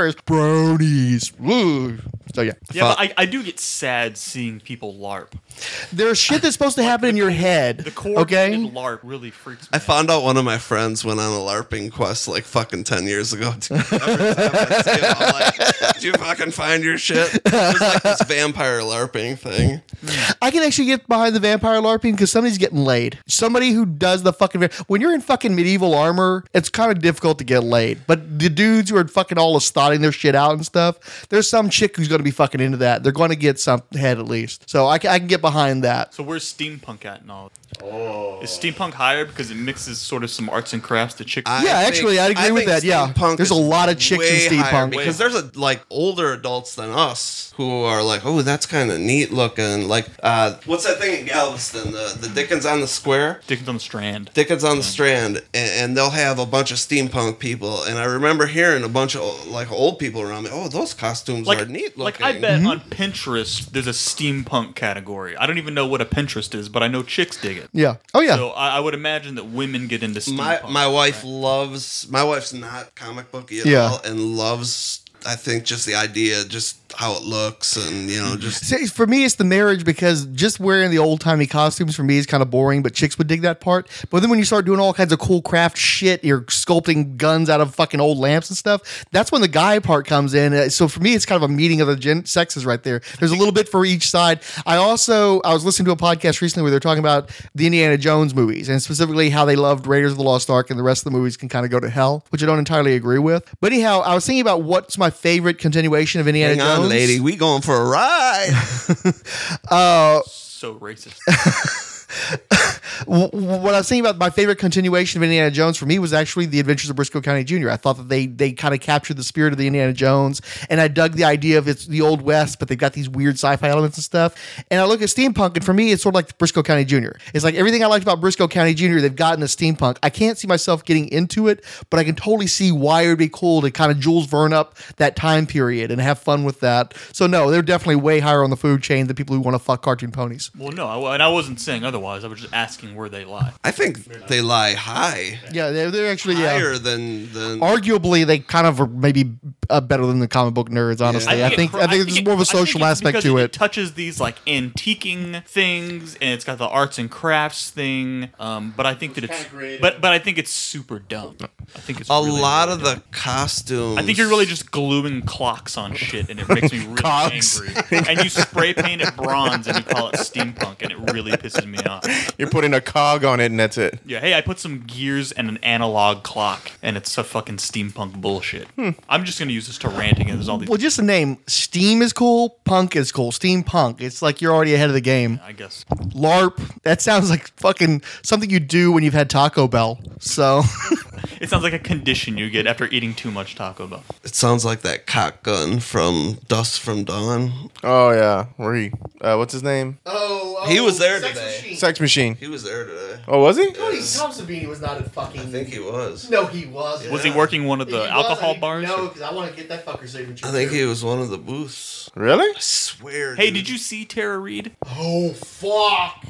bronies. Woo. So yeah. Yeah, but I do get sad seeing people LARP. There's shit that's supposed to happen in your head. The coordinated Okay? LARP really freaks me I out. found out one of my friends went on a LARPing quest like fucking 10 years ago. Every time I see him, I'm like, did you fucking find your shit? It was like this vampire LARPing thing. I can actually get behind the vampire LARPing because somebody's getting laid. Somebody who does the fucking... When you're in fucking medieval armor, it's kind of difficult to get laid. But the dudes who are fucking all estotting their shit out and stuff, there's some chick who's going to be fucking into that. They're going to get some head at least. So I can get behind that. So where's steampunk at and all? Is steampunk higher because it mixes sort of some arts and crafts to chicks? Yeah, actually, I'd agree with that, yeah. steampunk There's a is lot of chicks in way higher steampunk. because there's like older adults than us who are like, oh, that's kind of neat looking. Like, what's that thing in Galveston? The Dickens on the Square. Dickens on the Strand. Dickens on the Strand, and they'll have a bunch of steampunk people. And I remember hearing a bunch of like old people around me. Oh, those costumes are neat looking. Like I bet on Pinterest there's a steampunk category. I don't even know what a Pinterest is, but I know chicks dig it. Yeah. Oh, yeah. So I would imagine that women get into steampunk. My wife loves. My wife's not comic booky at all, and loves. I think just the idea, just how it looks, and just. See, for me, it's the marriage because just wearing the old timey costumes for me is kind of boring. But chicks would dig that part. But then when you start doing all kinds of cool craft shit, you're sculpting guns out of fucking old lamps and stuff. That's when the guy part comes in. So for me, it's kind of a meeting of the sexes right there. There's a little bit for each side. I was listening to a podcast recently where they're talking about the Indiana Jones movies and specifically how they loved Raiders of the Lost Ark and the rest of the movies can kind of go to hell, which I don't entirely agree with. But anyhow, I was thinking about what's my favorite continuation of Indiana Hang Jones. on, lady, we going for a ride. So racist. What I was thinking about my favorite continuation of Indiana Jones for me was actually The Adventures of Briscoe County Jr. I thought that they kind of captured the spirit of the Indiana Jones, and I dug the idea of it's the Old West, but they've got these weird sci-fi elements and stuff. And I look at steampunk, and for me, it's sort of like Briscoe County Jr. It's like everything I liked about Briscoe County Jr. they've gotten to steampunk. I can't see myself getting into it, but I can totally see why it would be cool to kind of Jules Verne up that time period and have fun with that. So no, they're definitely way higher on the food chain than people who want to fuck cartoon ponies. Well, no, and I wasn't saying otherwise. I was just asking where they lie. I think they lie high. Yeah, they're actually higher than. Arguably, they kind of are maybe better than the comic book nerds. Honestly, I think there's more of a social aspect to it. it. It touches these like antiquing things, and it's got the arts and crafts thing. But I think that it's but I think it's super dumb. I think it's a really, lot really of dumb. the costumes. I think you're really just gluing clocks on shit, and it makes me really angry. And you spray paint it bronze, and you call it steampunk, and it really pisses me off. You're putting a cog on it, and that's it. Yeah, hey, I put some gears and an analog clock, and it's a fucking steampunk bullshit. I'm just gonna use this to ranting, and there's all these. Well, just the name. Steam is cool. Punk is cool. Steampunk. It's like you're already ahead of the game. I guess. LARP. That sounds like fucking something you do when you've had Taco Bell. So. It sounds like a condition you get after eating too much Taco Bell. It sounds like that cock gun from Dust from Dawn. Oh yeah, where he? What's his name? He was there Sex today. Machine. Sex Machine. He was there today. Oh, was he? Cody Tom Savini was not a fucking. I think he was. No, he wasn't. Was he working one of If the he was, alcohol I think- bars? No, because I want to get that fucker signature. I think too. he was one of the booths. Really? I swear. Hey, dude. did you see Tara Reid? Oh fuck!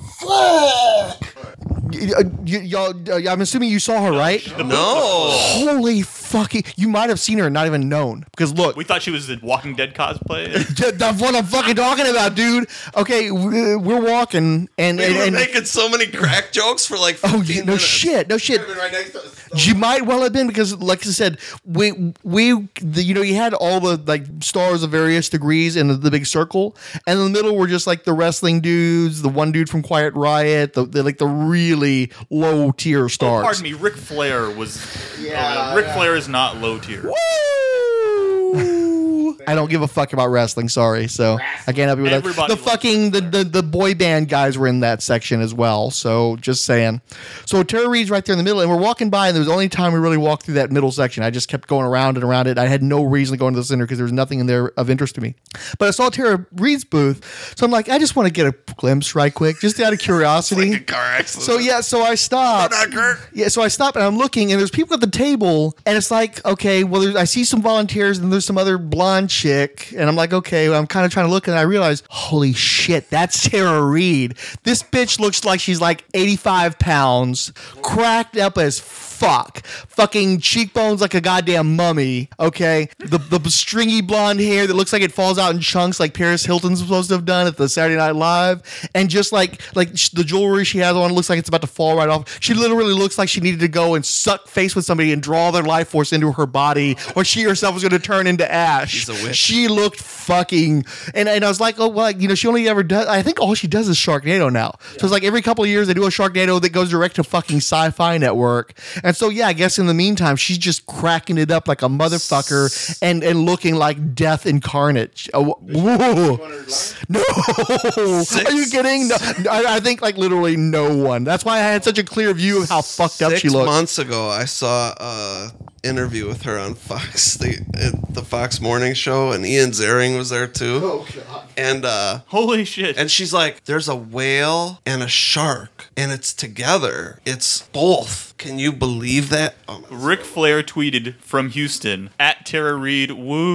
Y'all, I'm assuming you saw her, right? No. Holy fucking! You might have seen her and not even known. Because look, We thought she was the Walking Dead cosplay. that's what I'm fucking talking about, dude. Okay, we're walking and We were and making so many crack jokes for like 15 oh, no minutes. shit, no shit. Right next to us. She might well have been because, like I said, you had all the like stars of various degrees in the big circle, and in the middle were just like the wrestling dudes, the one dude from Quiet Riot, the really low tier stars. Pardon me, Ric Flair was. Yeah, Ric yeah. Flair is not low tier. Woo! I don't give a fuck about wrestling. Sorry, so I can't help you with that. Everybody The fucking the boy band guys were in that section as well. So just saying. So Tara Reid's right there in the middle, and we're walking by, and there was only time we really walked through that middle section. I just kept going around and around it. I had no reason to go into the center because there was nothing in there of interest to me. But I saw Tara Reid's booth, so I'm like, I just want to get a glimpse right quick, just out of curiosity. Like a car accident. So yeah, so I stopped. Not Kurt. Yeah, so I stop and I'm looking, and there's people at the table, and it's like, okay, well, I see some volunteers, and there's some other blonde chick, and I'm like, okay, well, I'm kind of trying to look, and I realize, holy shit, that's Tara Reid. This bitch looks like she's like 85 pounds, cracked up as fuck, fucking cheekbones like a goddamn mummy. Okay, the stringy blonde hair that looks like it falls out in chunks, like Paris Hilton's supposed to have done at the Saturday Night Live, and just like the jewelry she has on looks like it's about to fall right off. She literally looks like she needed to go and suck face with somebody and draw their life force into her body, or she herself was going to turn into ash. She's a witch. She looked fucking, and I was like, oh well, she only ever does. I think all she does is Sharknado now. So it's like every couple of years they do a Sharknado that goes direct to fucking Sci-Fi Network. And so, yeah, I guess in the meantime, she's just cracking it up like a motherfucker and looking like death incarnate. Oh, whoa. No. Are you kidding? No, I think like literally no one. That's why I had such a clear view of how fucked up she 6 looked. months ago, I saw a interview with her on Fox, the Fox Morning Show, and Ian Ziering was there too. Oh god. And Holy shit. and she's like, "There's a whale and a shark, and it's together. It's both. Can you believe that?" Oh, Ric Flair tweeted from Houston at Tara Reid,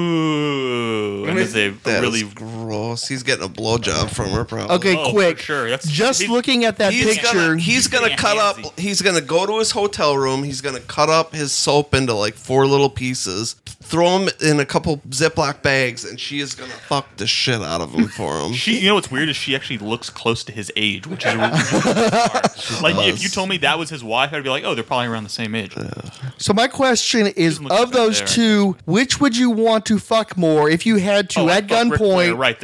woo. And it's a that really. is gross. He's getting a blowjob from her, probably. Okay, Oh, quick. for sure. That's- Just he's- looking at that He's picture. gonna cut up. handsy. He's gonna go to his hotel room. He's gonna cut up his soap into like 4 little pieces, throw them in a couple Ziploc bags, and she is gonna fuck the shit out of him for him. You know what's weird is she actually looks close to his age, which is really smart. Like if you told me that was his wife, I'd be like, oh, they're probably around the same age. So my question is, Doesn't look of that those there. two, which would you want to fuck more if you had to Oh, at fuck Ric Flair, gunpoint? right?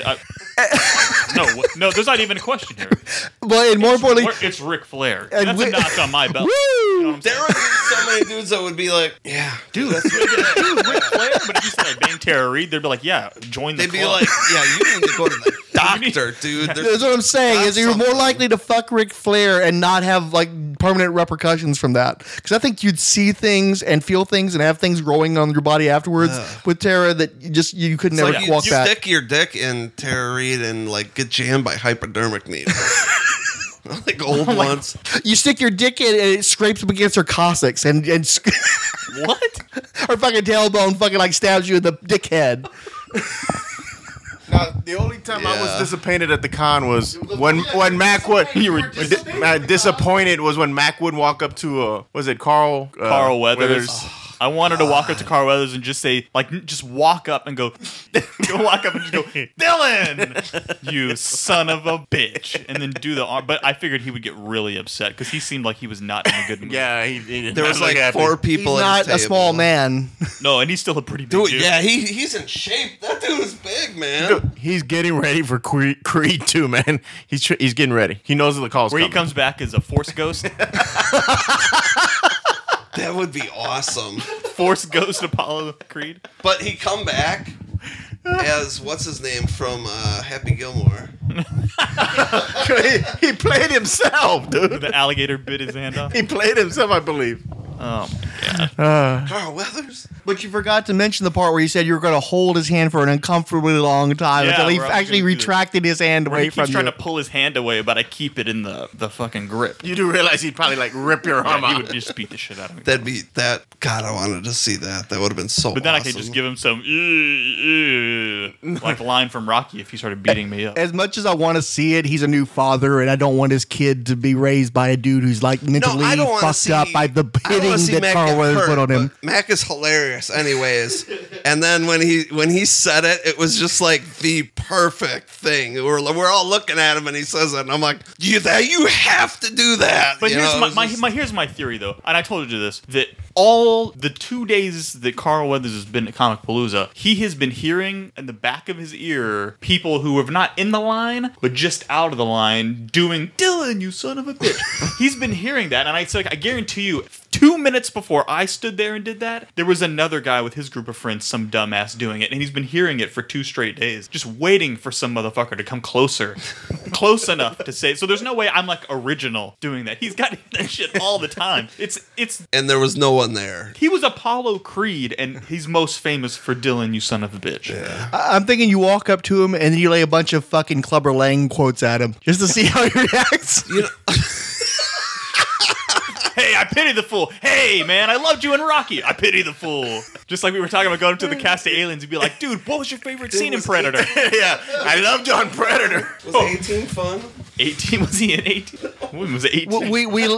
No, there's not even a question here. But and more importantly, It's Ric Flair. And That's we- a notch on my belt. woo! You know what I'm saying? There would be so many dudes that would be like, "Yeah, dude, that's Ric Flair, but if you said like bang Tara Reid, they'd be like, yeah, join the They'd be club. like, "Yeah, you need to go to the doctor, dude." That's what I'm saying. Is you're more likely to fuck Ric Flair and not have like permanent repercussions from that. Because I think you'd see things and feel things and have things growing on your body afterwards with Tara that you could never Like walk you back. stick your dick in Tara Reid and like get jammed by hypodermic needles. Like old ones. You stick your dick in and it scrapes up against her coccyx and What? her fucking tailbone fucking like stabs you in the dick head. Now, the only time I was Yeah. disappointed at the con was when Mac would. You were disappointed? Disappointed was when Mac would walk up to was it Carl Weathers. I wanted to walk up to Carl Weathers and just say, like, just walk up and go, walk up and just go, Dylan, you son of a bitch, and then do the arm. But I figured he would get really upset because he seemed like he was not in a good mood. Yeah, he There was like 4 people He's at not his a small table. man. No, and he's still a pretty big Dude, dude. yeah, he's in shape. That dude is big, man. He's getting ready for Creed 2, man. He's getting ready. He knows the call's Where he coming. comes back as a Force Ghost. That would be awesome. Force Ghost Apollo Creed. But he come back as what's his name from Happy Gilmore. he played himself, dude. The alligator bit his hand off. He played himself, I believe. Oh my god. Carl Weathers. But you forgot to mention the part where you said you were going to hold his hand for an uncomfortably long time Yeah, until he where I was actually gonna do retracted his hand Where away he from keeps trying you. to pull his hand away, but I keep it in the fucking grip. You do realize he'd probably like rip your arm He out. would just beat the shit out of me. That'd be that. God, I wanted to see that. That would have been so. But then I awesome. could just give him some like the line from Rocky if he started beating me up. As much as I want to see it, he's a new father, and I don't want his kid to be raised by a dude who's like mentally I don't wanna fucked see- up by the I don't wanna hitting see that Mac Carl get Weathers hurt, put on him. but Mac is hilarious, anyways. And then when he said it, it was just like the perfect thing. We're all looking at him, and he says it, and I'm like, you have to do that. But You here's know, it was just- here's my theory though, and I told you this, that all the 2 days that Carl Weathers has been at Comic Palooza, he has been hearing in the back of his ear people who have not in the line but just out of the line doing Dylan, you son of a bitch. He's been hearing that, and I guarantee you, 2 minutes before I stood there and did that, there was another guy with his group of friends, some dumbass doing it, and he's been hearing it for 2 straight days, just waiting for some motherfucker to come closer, close enough to say. So there's no way I'm like original doing that. He's got that shit all the time. It's. and there was no one there. He was Apollo Creed, and he's most famous for Dylan, you son of a bitch. I'm thinking you walk up to him and then you lay a bunch of fucking Clubber Lang quotes at him just to see how he reacts. You know, Hey, I pity the fool. Hey, man, I loved you in Rocky. I pity the fool. Just like we were talking about going to the cast of Aliens, you'd be like, dude, what was your favorite scene in Predator? Yeah, I loved you on Predator. was 18 fun? 18? Was he in 18? When was it 18?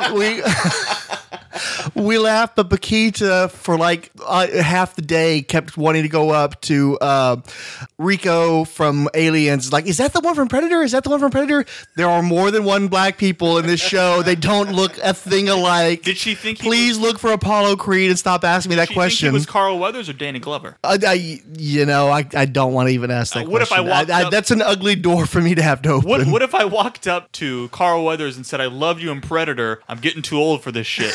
We laughed, but Paquita for like half the day kept wanting to go up to Rico from Aliens. Like, is that the one from Predator? Is that the one from Predator? There are more than one black people in this show. They don't look a thing alike. Did she think he Please look for Apollo Creed and stop asking me that She question. think he was Carl Weathers or Danny Glover? I don't want to even ask that What if I question. walked up- That's an ugly door for me to have to open. What if I walked up to Carl Weathers and said, I love you in Predator. I'm getting too old for this shit.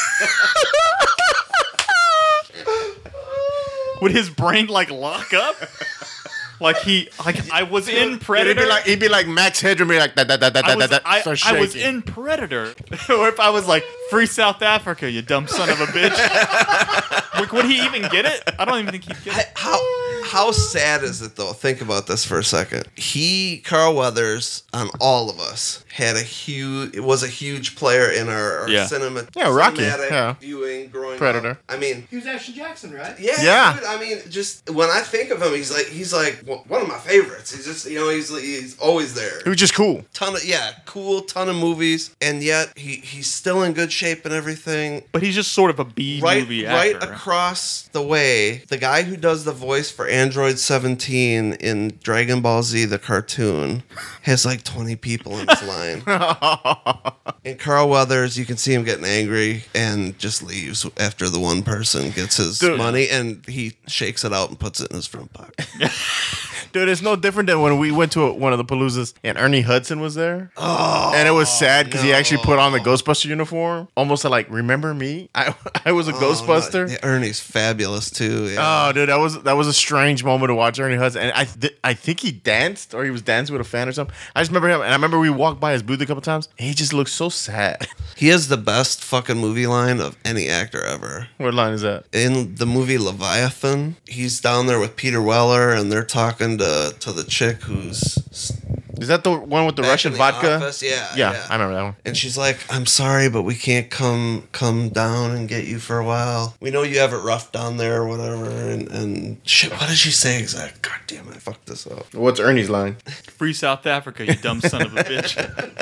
Would his brain like lock up? Like I was in Predator. He'd be like Max Headroom, be like that. I was in Predator. Or if I was like, free South Africa, you dumb son of a bitch. Like, would he even get it? I don't even think he'd get it. How sad is it though? Think about this for a second. Carl Weathers, on all of us, was a huge player in our Yeah. Rocky, cinematic viewing growing Predator. up. I mean, He was Action Jackson, right? yeah. Dude, I mean, just when I think of him, he's like one of my favorites. He's just he's always there. He was just cool. Ton of movies, and yet he's still in good shape and everything. But he's just sort of a B movie actor. Right across the way, the guy who does the voice for Android 17 in Dragon Ball Z, the cartoon, has like 20 people in his line. And Carl Weathers, you can see him getting angry and just leaves after the one person gets his money, and he shakes it out and puts it in his front pocket. Dude, it's no different than when we went to one of the Paloozas and Ernie Hudson was there. Oh, and it was sad because he actually put on the Ghostbuster uniform, almost to like, remember me? I was a Ghostbuster. Yeah, Ernie's fabulous too. Yeah. Oh, dude, that was a strange moment to watch Ernie Hudson, and I think he danced or he was dancing with a fan or something. I just remember him, and I remember we walked by his booth a couple times, and he just looked so sad. He has the best fucking movie line of any actor ever. What line is that? In the movie Leviathan, he's down there with Peter Weller, and they're talking to the chick who's Is that the one with the back Russian in the vodka? office. Yeah, I remember that one. And she's like, "I'm sorry, but we can't come down and get you for a while. We know you have it rough down there or whatever." And shit, what did she say exactly? God damn it, I fucked this up. What's Ernie's line? Free South Africa, you dumb son of a bitch.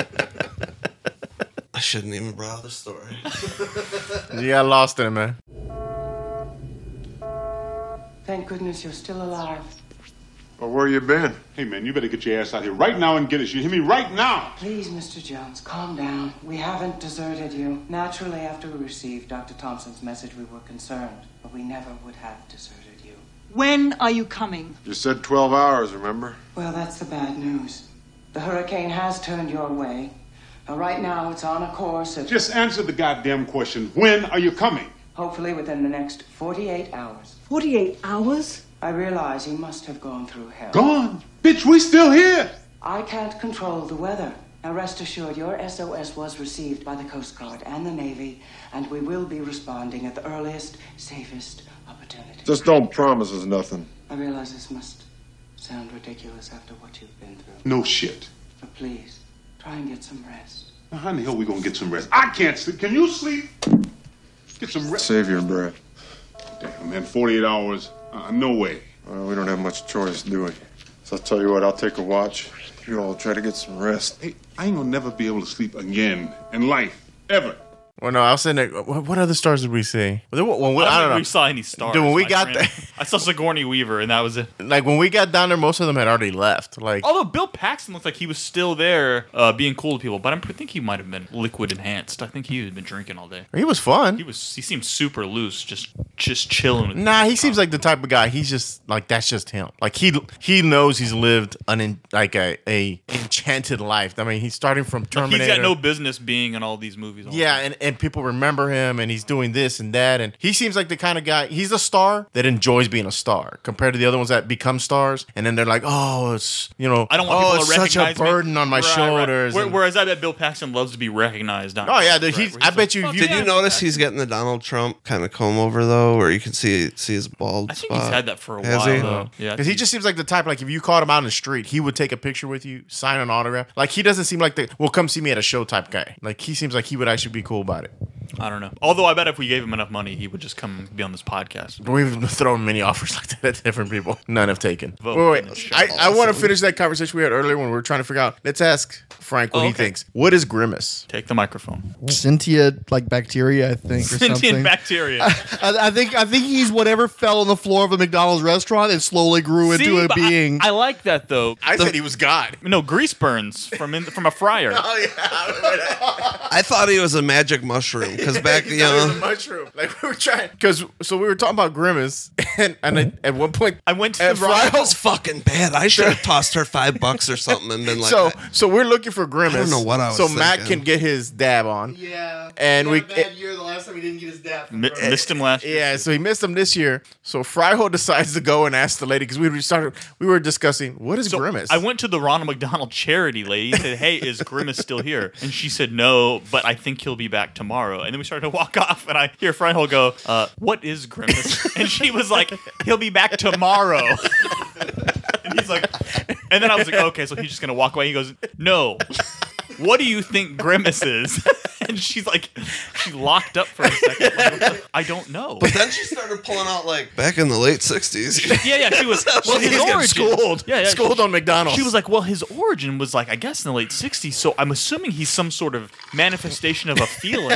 I shouldn't even brought the story. You got lost in it, man. Thank goodness you're still alive. Well, where you been? Hey, man, you better get your ass out here right now and get us. You hear me? Right now! Please, Mr. Jones, calm down. We haven't deserted you. Naturally, after we received Dr. Thompson's message, we were concerned, but we never would have deserted you. When are you coming? You said 12 hours, remember? Well, that's the bad news. The hurricane has turned your way. Now, right now, it's on a course of... Just answer the goddamn question. When are you coming? Hopefully within the next 48 hours. 48 hours? I realize you must have gone through hell. Gone? Bitch, we still here! I can't control the weather, Now rest assured, your SOS was received by the Coast Guard and the Navy, and we will be responding at the earliest, safest opportunity. Just don't promise us nothing. I realize this must sound ridiculous after what you've been through. No shit. But please, try and get some rest. Now, how in the hell we gonna get some rest? I can't sleep. Can you sleep? Get some rest. Save your breath. Damn, man, 48 hours? No way. Well, we don't have much choice, do we? So I'll tell you what, I'll take a watch. You all try to get some rest. Hey, I ain't gonna never be able to sleep again in life. Ever. Well, no, I was saying that. What other stars did we see? I don't know. We saw any stars. Dude, when we my got friend. there, I saw Sigourney Weaver, and that was it. like when we got down there, most of them had already left. Like, Although Bill Paxton looked like he was still there, being cool to people, but I think he might have been liquid enhanced. I think he had been drinking all day. he was fun. He seemed super loose, just chilling. With Nah, he seems like the type of guy. He's just like that's just him. Like he knows he's lived a enchanted life. I mean, he's starting from Terminator. Like he's got no business being in all these movies. Yeah, and people remember him, and he's doing this and that, and he seems like the kind of guy. He's a star that enjoys being a star compared to the other ones that become stars, and then they're like, oh, it's I don't want people it's to recognize such a burden on my shoulders. Right. and- Whereas I bet Bill Paxton loves to be recognized. Oh yeah, I bet you. Did you notice he's getting the Donald Trump kind of comb over though, where you can see his bald I think spot? he's had that for a Has while. he? Though. Yeah, Because he just seems like the type, like if you caught him out in the street, he would take a picture with you, sign an autograph. Like he doesn't seem like well, come see me at a show type guy. Like he seems like he would actually be cool about it. I don't know. Although I bet if we gave him enough money, he would just come be on this podcast. But we've thrown many offers like that at different people. None have taken. Vote Wait. I want to finish that conversation we had earlier when we were trying to figure out. Let's ask Frank what he thinks. What is Grimace? Take the microphone. Sentient like bacteria, I think, or Sentient something. bacteria. I think he's whatever fell on the floor of a McDonald's restaurant and slowly grew into a but being. I like that though. I said he was God. No, grease burns from a fryer. Oh yeah. I thought he was a magic mushroom because back, He thought it was a mushroom. Like we were trying we were talking about Grimace, and at one point I went to that the wrong. was fucking bad. I should have tossed her $5 or something and been like, so we're looking for Grimace. I don't know what I was So Matt thinking. can get his dab on. Yeah. And he we had a bad year the last time he didn't get his dad. Missed him last year. Yeah, so he missed him this year. So Fryho decides to go and ask the lady because we were discussing what is Grimace. I went to the Ronald McDonald charity lady and said, "Hey, is Grimace still here?" And she said, "No, but I think he'll be back tomorrow." And then we started to walk off, and I hear Fryho go, "What is Grimace?" And she was like, "He'll be back tomorrow." And he's like, and then I was like, "Okay, so he's just gonna walk away." He goes, "No. What do you think Grimace is?" And she's like, she locked up for a second. Like, I don't know. But then she started pulling out like back in the late 60s. Yeah, she was. Well, He's his getting origin. schooled. Yeah, Schooled on McDonald's. She was like, well, his origin was like, I guess in the late 60s. So I'm assuming he's some sort of manifestation of a feeling.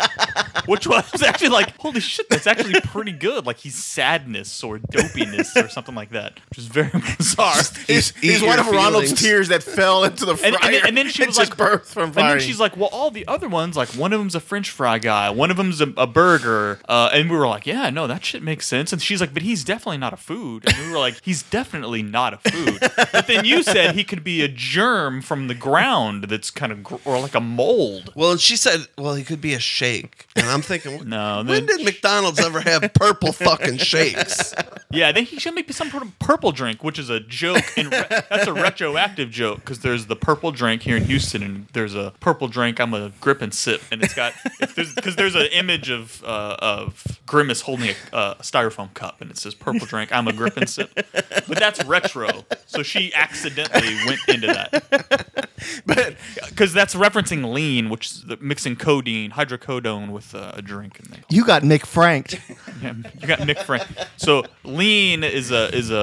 Which was actually like, holy shit, that's actually pretty good. Like he's sadness or dopiness or something like that, which is very bizarre. He's one of Ronald's tears that fell into the fryer. And then she was It like, took birth from and then firing. she's like, well, all the other ones, like one of them's a French fry guy, one of them's a burger, and we were like, yeah, no, that shit makes sense. And she's like, but he's definitely not a food. And we were like, he's definitely not a food. But then you said he could be a germ from the ground that's kind of, or like a mold. Well, and she said, well, he could be a shake. And I'm thinking, No, when did McDonald's ever have purple fucking shakes? Yeah, I think he should make some sort of purple drink, which is a joke, and that's a retroactive joke because there's the purple drink here in Houston, and there's a purple drink I'm a grip and sip, and it's got because there's an image of Grimace holding a styrofoam cup, and it says purple drink I'm a grip and sip, but that's retro, so she accidentally went into that, but because that's referencing lean, which is mixing codeine, hydrocodone with a drink, and You got Nick Franked. yeah, you got Nick Frank. So lean is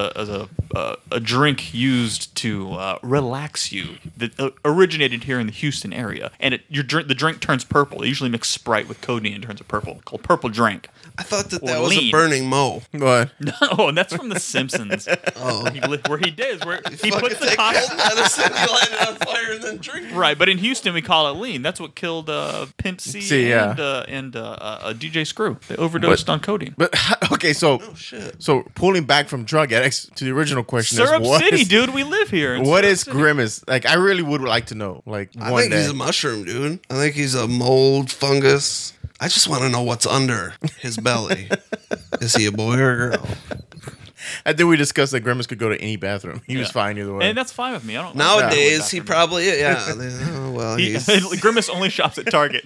a drink used to relax you that originated here in the Houston area, and the drink turns purple. They usually mix Sprite with codeine and turns it purple, called purple drink. I thought that Or was lean. a Burning Mo. What? No, that's from The Simpsons. Oh. Where he puts the Take coffee. cold medicine, you light it on fire, and then drink it. Right, but in Houston we call it lean. That's what killed Pimp C yeah. and DJ Screw. They overdosed on codeine. But okay, so shit. So pulling back from drug addicts to the original question Syrup is what City, is- dude. We live here. in What Syrup is City. Grimace? Like, I really would like to know. Like, I one think day. he's a mushroom, dude. I think he's a mold, fungus. I just want to know what's under his belly. Is he a boy or a girl? I think we discussed that Grimace could go to any bathroom. He was fine either way. And that's fine with me. I don't. Nowadays, he probably Grimace only shops at Target.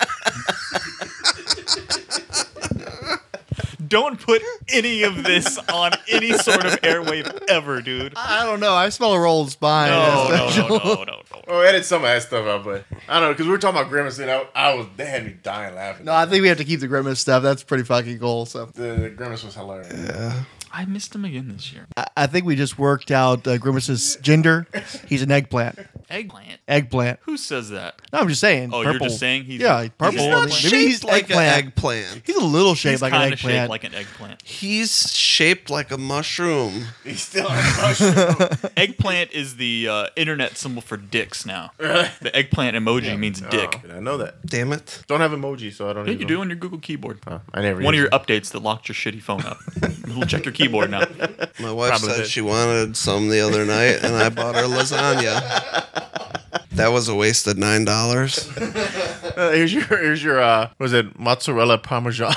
Don't put any of this on any sort of airwave ever, dude. I don't know. I smell a rolled spine. No. Oh, edit some of that stuff out, but I don't know because we were talking about Grimace and they had me dying laughing. No, I think we have to keep the Grimace stuff. That's pretty fucking cool. So the Grimace was hilarious. Yeah. I missed him again this year. I think we just worked out Grimace's gender. He's an eggplant. Eggplant? Who says that? No, I'm just saying. Oh, purple. you're just saying he's purple. He's not Maybe shaped he's like an eggplant. He's a little shaped like an kinda eggplant. shaped like an eggplant. He's shaped like a mushroom. He's still a mushroom. Eggplant is the internet symbol for dicks now. The eggplant emoji means dick. I know that. Damn it. Don't have emoji, so I don't. Yeah, even you do on your Google keyboard. I never. One of use your updates that locked your shitty phone up. We'll check your keyboard now. My wife Probably said did. she wanted some the other night, and I bought her lasagna. That was a wasted $9. Here's your was it mozzarella parmesan?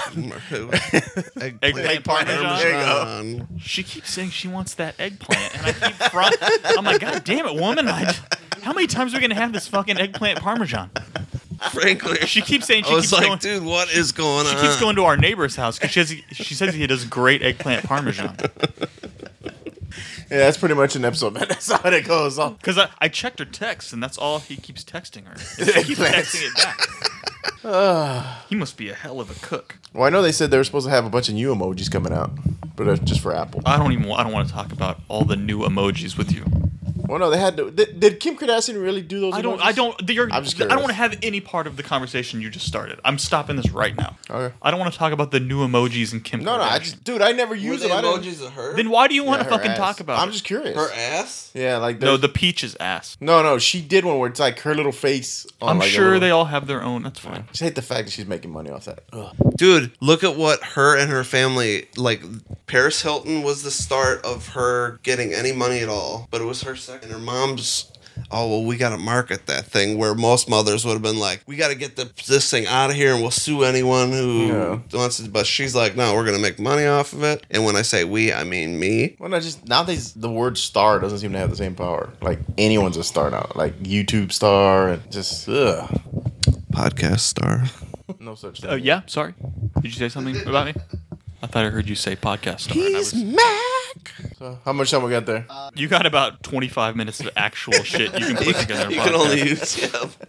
Eggplant parmesan. There you go. She keeps saying she wants that eggplant, and I keep I'm like, God damn it, woman! How many times are we gonna have this fucking eggplant parmesan? Frankly, she keeps saying I was like, dude, what is going on? She keeps going to our neighbor's house because she says he does great eggplant parmesan. Yeah, that's pretty much an episode, man. That's how it goes. Because I checked her text, and that's all he keeps texting her. He keeps texting it back. He must be a hell of a cook. Well, I know they said they were supposed to have a bunch of new emojis coming out, but that's just for Apple. I don't want to talk about all the new emojis with you. Well, no, they had to. Did Kim Kardashian really do those? I'm just I don't want to have any part of the conversation you just started. I'm stopping this right now. Okay. I don't want to talk about the new emojis and Kim Kardashian. Dude, I never use them. Emojis of her? Then why do you want to her fucking ass. talk about it? I'm just curious. Her ass? Yeah, like No, the peach's ass. No, she did one where it's like her little face. On I'm like sure they all have their own. That's fine. Just hate the fact that she's making money off that. Ugh. Dude, look at what her and her family, like, Paris Hilton was the start of her getting any money at all, but it was her second. And her mom's, oh, well, we got to market that thing, where most mothers would have been like, we got to get this thing out of here and we'll sue anyone who wants it. But she's like, no, we're going to make money off of it. And when I say we, I mean me. Well, nowadays the word star doesn't seem to have the same power. Like anyone's a star now. Like YouTube star and just, Podcast star. No such thing. Yeah, sorry. Did you say something about me? I thought I heard you say podcast star. He's Mac. So how much time we got there? You got about 25 minutes of actual shit you can put together. You can only use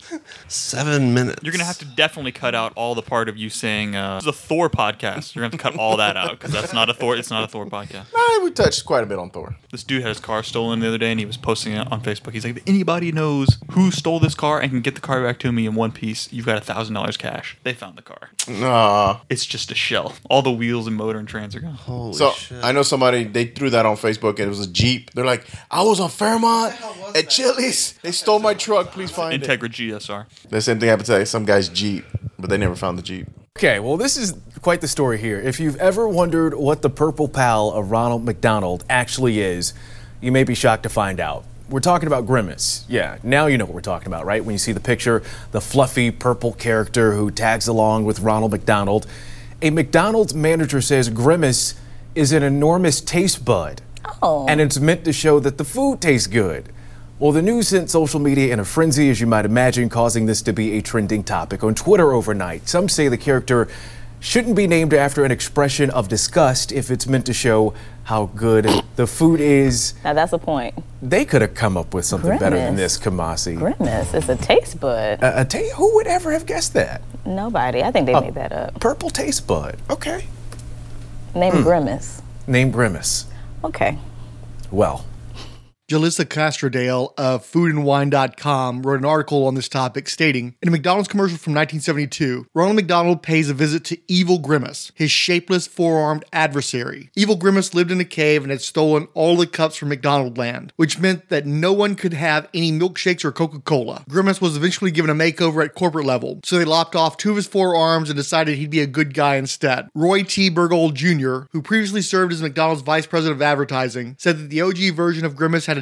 7 minutes. You're gonna have to definitely cut out all the part of you saying this is a Thor podcast. You're gonna have to cut all that out because that's not a Thor. It's not a Thor podcast. Nah, we touched quite a bit on Thor. This dude had his car stolen the other day, and he was posting it on Facebook. He's like, if anybody knows who stole this car and can get the car back to me in one piece, you've got $1,000 cash. They found the car. Nah. It's just a shell. All the wheels and motor and trans are gone. Holy So shit. I know somebody, they threw that on Facebook and it was a Jeep. They're like, I was on Fairmont at Chili's. They stole my truck. Please find it. Integra GSR. The same thing happened to some guy's Jeep, but they never found the Jeep. Okay, well, this is quite the story here. If you've ever wondered what the purple pal of Ronald McDonald actually is, you may be shocked to find out. We're talking about Grimace. Yeah, now you know what we're talking about, right? When you see the picture, the fluffy purple character who tags along with Ronald McDonald. A McDonald's manager says Grimace is an enormous taste bud. Oh. And it's meant to show that the food tastes good. Well, the news sent social media in a frenzy, as you might imagine, causing this to be a trending topic on Twitter overnight. Some say the character shouldn't be named after an expression of disgust if it's meant to show how good the food is. Now that's a point. They could have come up with something better than Grimace. this, Kamasi. Grimace, it's a taste bud. Who would ever have guessed that? Nobody. I think they made that up. Purple taste bud. Okay. Name Grimace. Name Grimace. Okay. Well. Jalissa Castrodale of foodandwine.com wrote an article on this topic stating, in a McDonald's commercial from 1972, Ronald McDonald pays a visit to Evil Grimace, his shapeless four-armed adversary. Evil Grimace lived in a cave and had stolen all the cups from McDonald Land, which meant that no one could have any milkshakes or Coca-Cola. Grimace was eventually given a makeover at corporate level, so they lopped off 2 of his forearms and decided he'd be a good guy instead. Roy T. Bergold Jr., who previously served as McDonald's vice president of advertising, said that the OG version of Grimace had a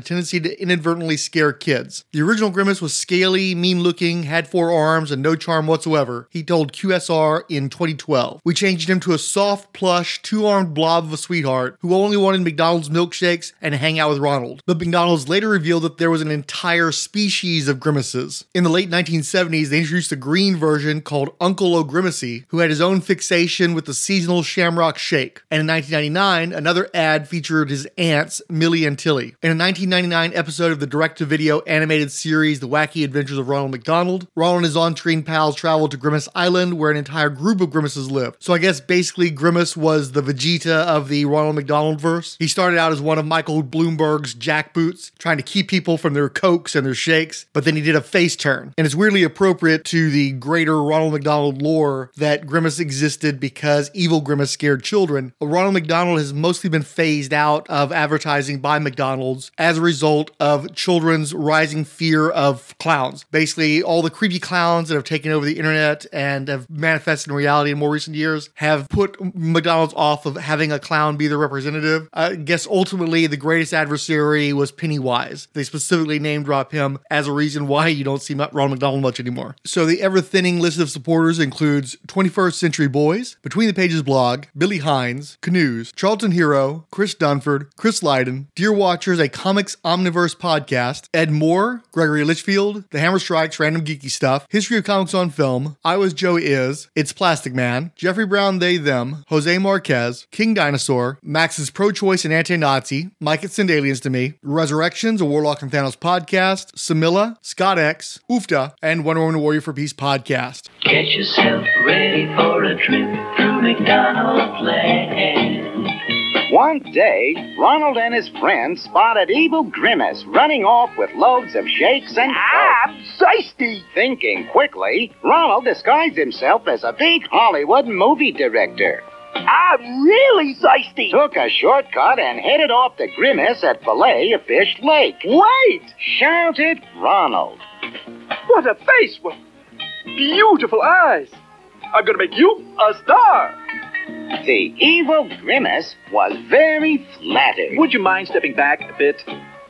a tendency to inadvertently scare kids. The original Grimace was scaly, mean-looking, had 4 arms, and no charm whatsoever, he told QSR in 2012. We changed him to a soft, plush, 2-armed blob of a sweetheart who only wanted McDonald's milkshakes and hang out with Ronald. But McDonald's later revealed that there was an entire species of Grimaces. In the late 1970s, they introduced a green version called Uncle O'Grimacy, who had his own fixation with the seasonal Shamrock Shake. And in 1999, another ad featured his aunts, Millie and Tilly. In a 1999 episode of the direct-to-video animated series The Wacky Adventures of Ronald McDonald, Ronald and his on-screen pals traveled to Grimace Island, where an entire group of Grimaces lived. So I guess basically Grimace was the Vegeta of the Ronald McDonald verse. He started out as one of Michael Bloomberg's jackboots, trying to keep people from their Cokes and their shakes, but then he did a face turn. And it's weirdly appropriate to the greater Ronald McDonald lore that Grimace existed because evil Grimace scared children. Ronald McDonald has mostly been phased out of advertising by McDonald's as a result of children's rising fear of clowns. Basically, all the creepy clowns that have taken over the internet and have manifested in reality in more recent years have put McDonald's off of having a clown be their representative. I guess ultimately the greatest adversary was Pennywise. They specifically name drop him as a reason why you don't see Ronald McDonald much anymore. So the ever-thinning list of supporters includes 21st Century Boys, Between the Pages blog, Billy Hines, Canoes, Charlton Hero, Chris Dunford, Chris Lydon, Dear Watchers, a Comics Omniverse podcast, Ed Moore, Gregory Litchfield, The Hammer Strikes, Random Geeky Stuff, History of Comics on Film, I Was Joe Is, It's Plastic Man, Jeffrey Brown They Them, Jose Marquez, King Dinosaur, Max's Pro-Choice and Anti-Nazi, Mike It Send Aliens to Me, Resurrections, a Warlock and Thanos podcast, Samilla, Scott X, Oofta, and Wonder Woman Warrior for Peace podcast. Get yourself ready for a trip through McDonald's land. One day, Ronald and his friends spotted evil Grimace running off with loads of shakes and I'm thirsty. Thinking quickly, Ronald disguised himself as a big Hollywood movie director. I'm really thirsty. Took a shortcut and headed off to Grimace at Filet-O-Fish Lake. Wait! Shouted Ronald. What a face! What beautiful eyes! I'm gonna make you a star! The evil Grimace was very flattered. Would you mind stepping back a bit?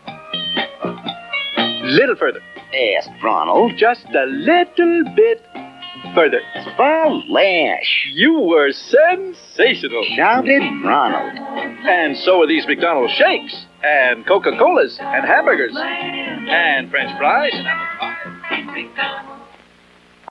Little further. Asked Ronald. Just a little bit further. Splash! You were sensational! Shouted Ronald. And so are these McDonald's shakes, and Coca-Colas, and hamburgers, and French fries, and apple pie.